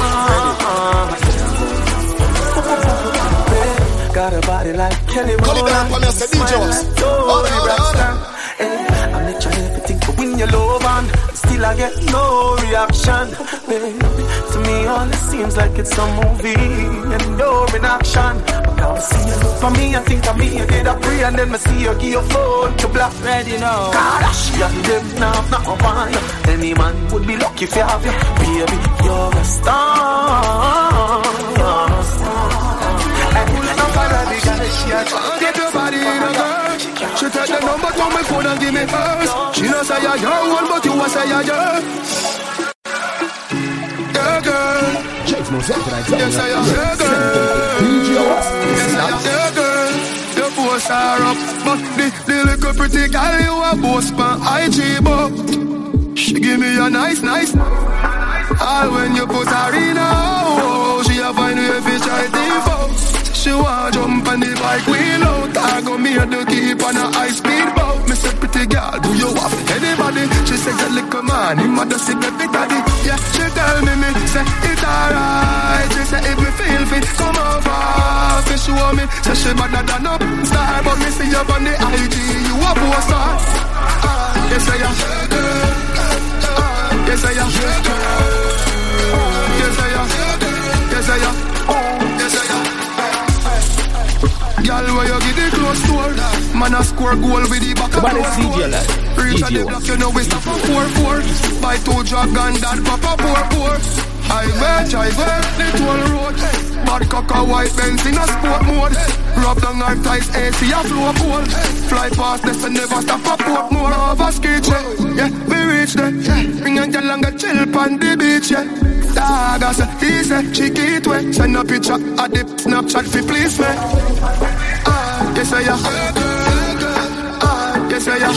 Got a body like Kelly Rowland, smile like Tony Braxton. I'm not trying everything to win your love and still still I get no reaction. Babe, to me all it seems like it's a movie and no in action. Now I see you look for me and think of me, you get a pray and then I see you give your phone to black. Ready now. Kardashian them now, not on you. Any man would be lucky if you have you. Baby, you're a star. Get your body in a girl. She take the number to my phone and give me hers. She know say you're your one, but you want say you're yours. Yeah, girl. Yes, I am your girl. Yes, I am your girl. Your posts are up, but the, the little pretty girl you a boast for I G, but she give me a nice, nice. All when you put her in a hole, she a find you if you try to fall. She want jump on the bike wheel out. I go me to keep on a high speed boat. Me say pretty girl, do you have anybody? She say the little man, he mother sick every daddy. Yeah, she tell me me say it's alright. She say if me feel fit, come over. She show me, say she better than a star. But me see you on the I G, you a poster. Uh, yes I am. Uh, yes I am. Yes I am. Yes I am. Yes I am. Girl, where you get the close door, man a score goal with the back of the door. Reach at the block, you know we stop a four four. Buy two dragon, that papa four four. I match, I work the toll road. Bad cock a white Benz in a sport mode. Rub down our ties, A C a flow cool. Fly past this and never stop a port more. Of a ski check, yeah, we reach there. Bring a girl and go chill on the beach, yeah. Dog, I say, he say, she get wet. Send a picture at the Snapchat for please me. Ah, yes I am. Ah, yes I am.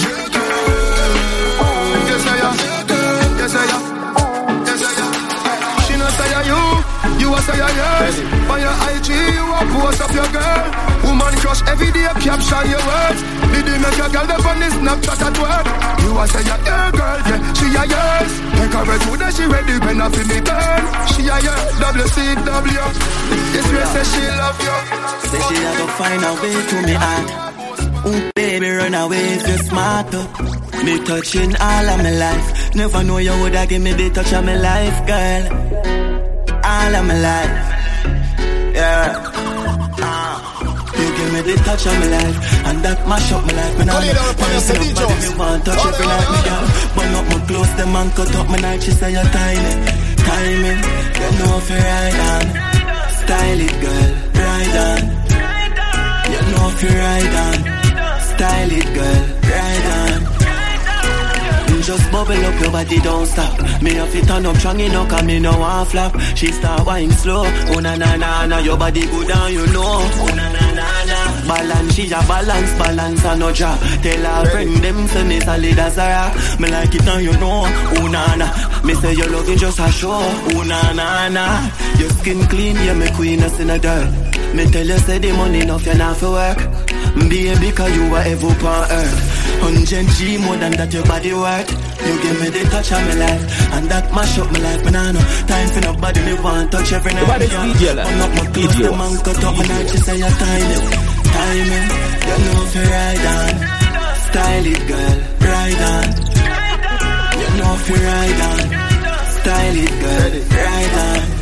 Yes I am. Yes I am. Yes I am. She not say you, you a say yes. On your I G, you a post up your girl. Woman crush every day, caption your words. Did you make a girl up on this Snapchat at work? You a say your girl, yeah, she a yes. Take her to that she ready when I feel me turn. She a yes, W C W. This way say she love you. Say she a go find a way to me heart. Ooh, baby, run away if you're smart up. Me touching all of my life. Never know you woulda give me the touch of my life, girl. All of my life, yeah. You give me the touch of my life, and that mash up my life. When I'm dancing up, body me want touch every night, me girl. Burn up my clothes, them and cut up my night. She say you're tiny, timing. You know if you ride on, style it, girl, ride on. You know if you ride on, style it, girl, ride on. Just bubble up your body, don't stop. Me have it turn up strong enough, cause me no want flap. She start wine slow, oh na na na na. Your body go down, you know, oh na na na na. Balance, she a balance, balance and no drop. Tell her friend them say me solid as a rock. Me like it now, you know, oh na na. Me say your looking just a show, oh na na na. Your skin clean, yeah me queen, us in a dirt. Me tell you say the money enough, you not for work. Baby, cause you are ever on earth. Hundred G more than that your body worth. You give me the touch of my life, and that mash up my life. But I know time for nobody, me want touch every night. What is D J like? I'm not my clothes, the man cut up my night. She say you're timing, timing. You know if you ride on, style it, girl, ride on. You know if you ride on, style it, girl, ride on.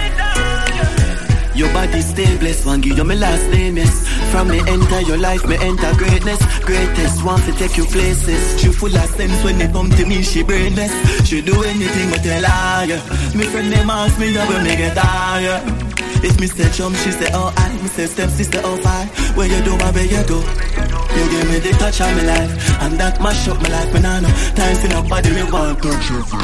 Your body stay blessed, one give you my last name, yes. From me enter your life, me enter greatness. Greatest, want to take you places. She full of sense when they come to me, she brainless. She do anything but tell her, yeah. Me friend them ask me, yeah, when me get higher. If me say jump, she say oh I. Me say step, sister oh five. Where you do, where you go? You give me the touch of my life, and that mash up my life, banana. Time for nobody, me want touch you.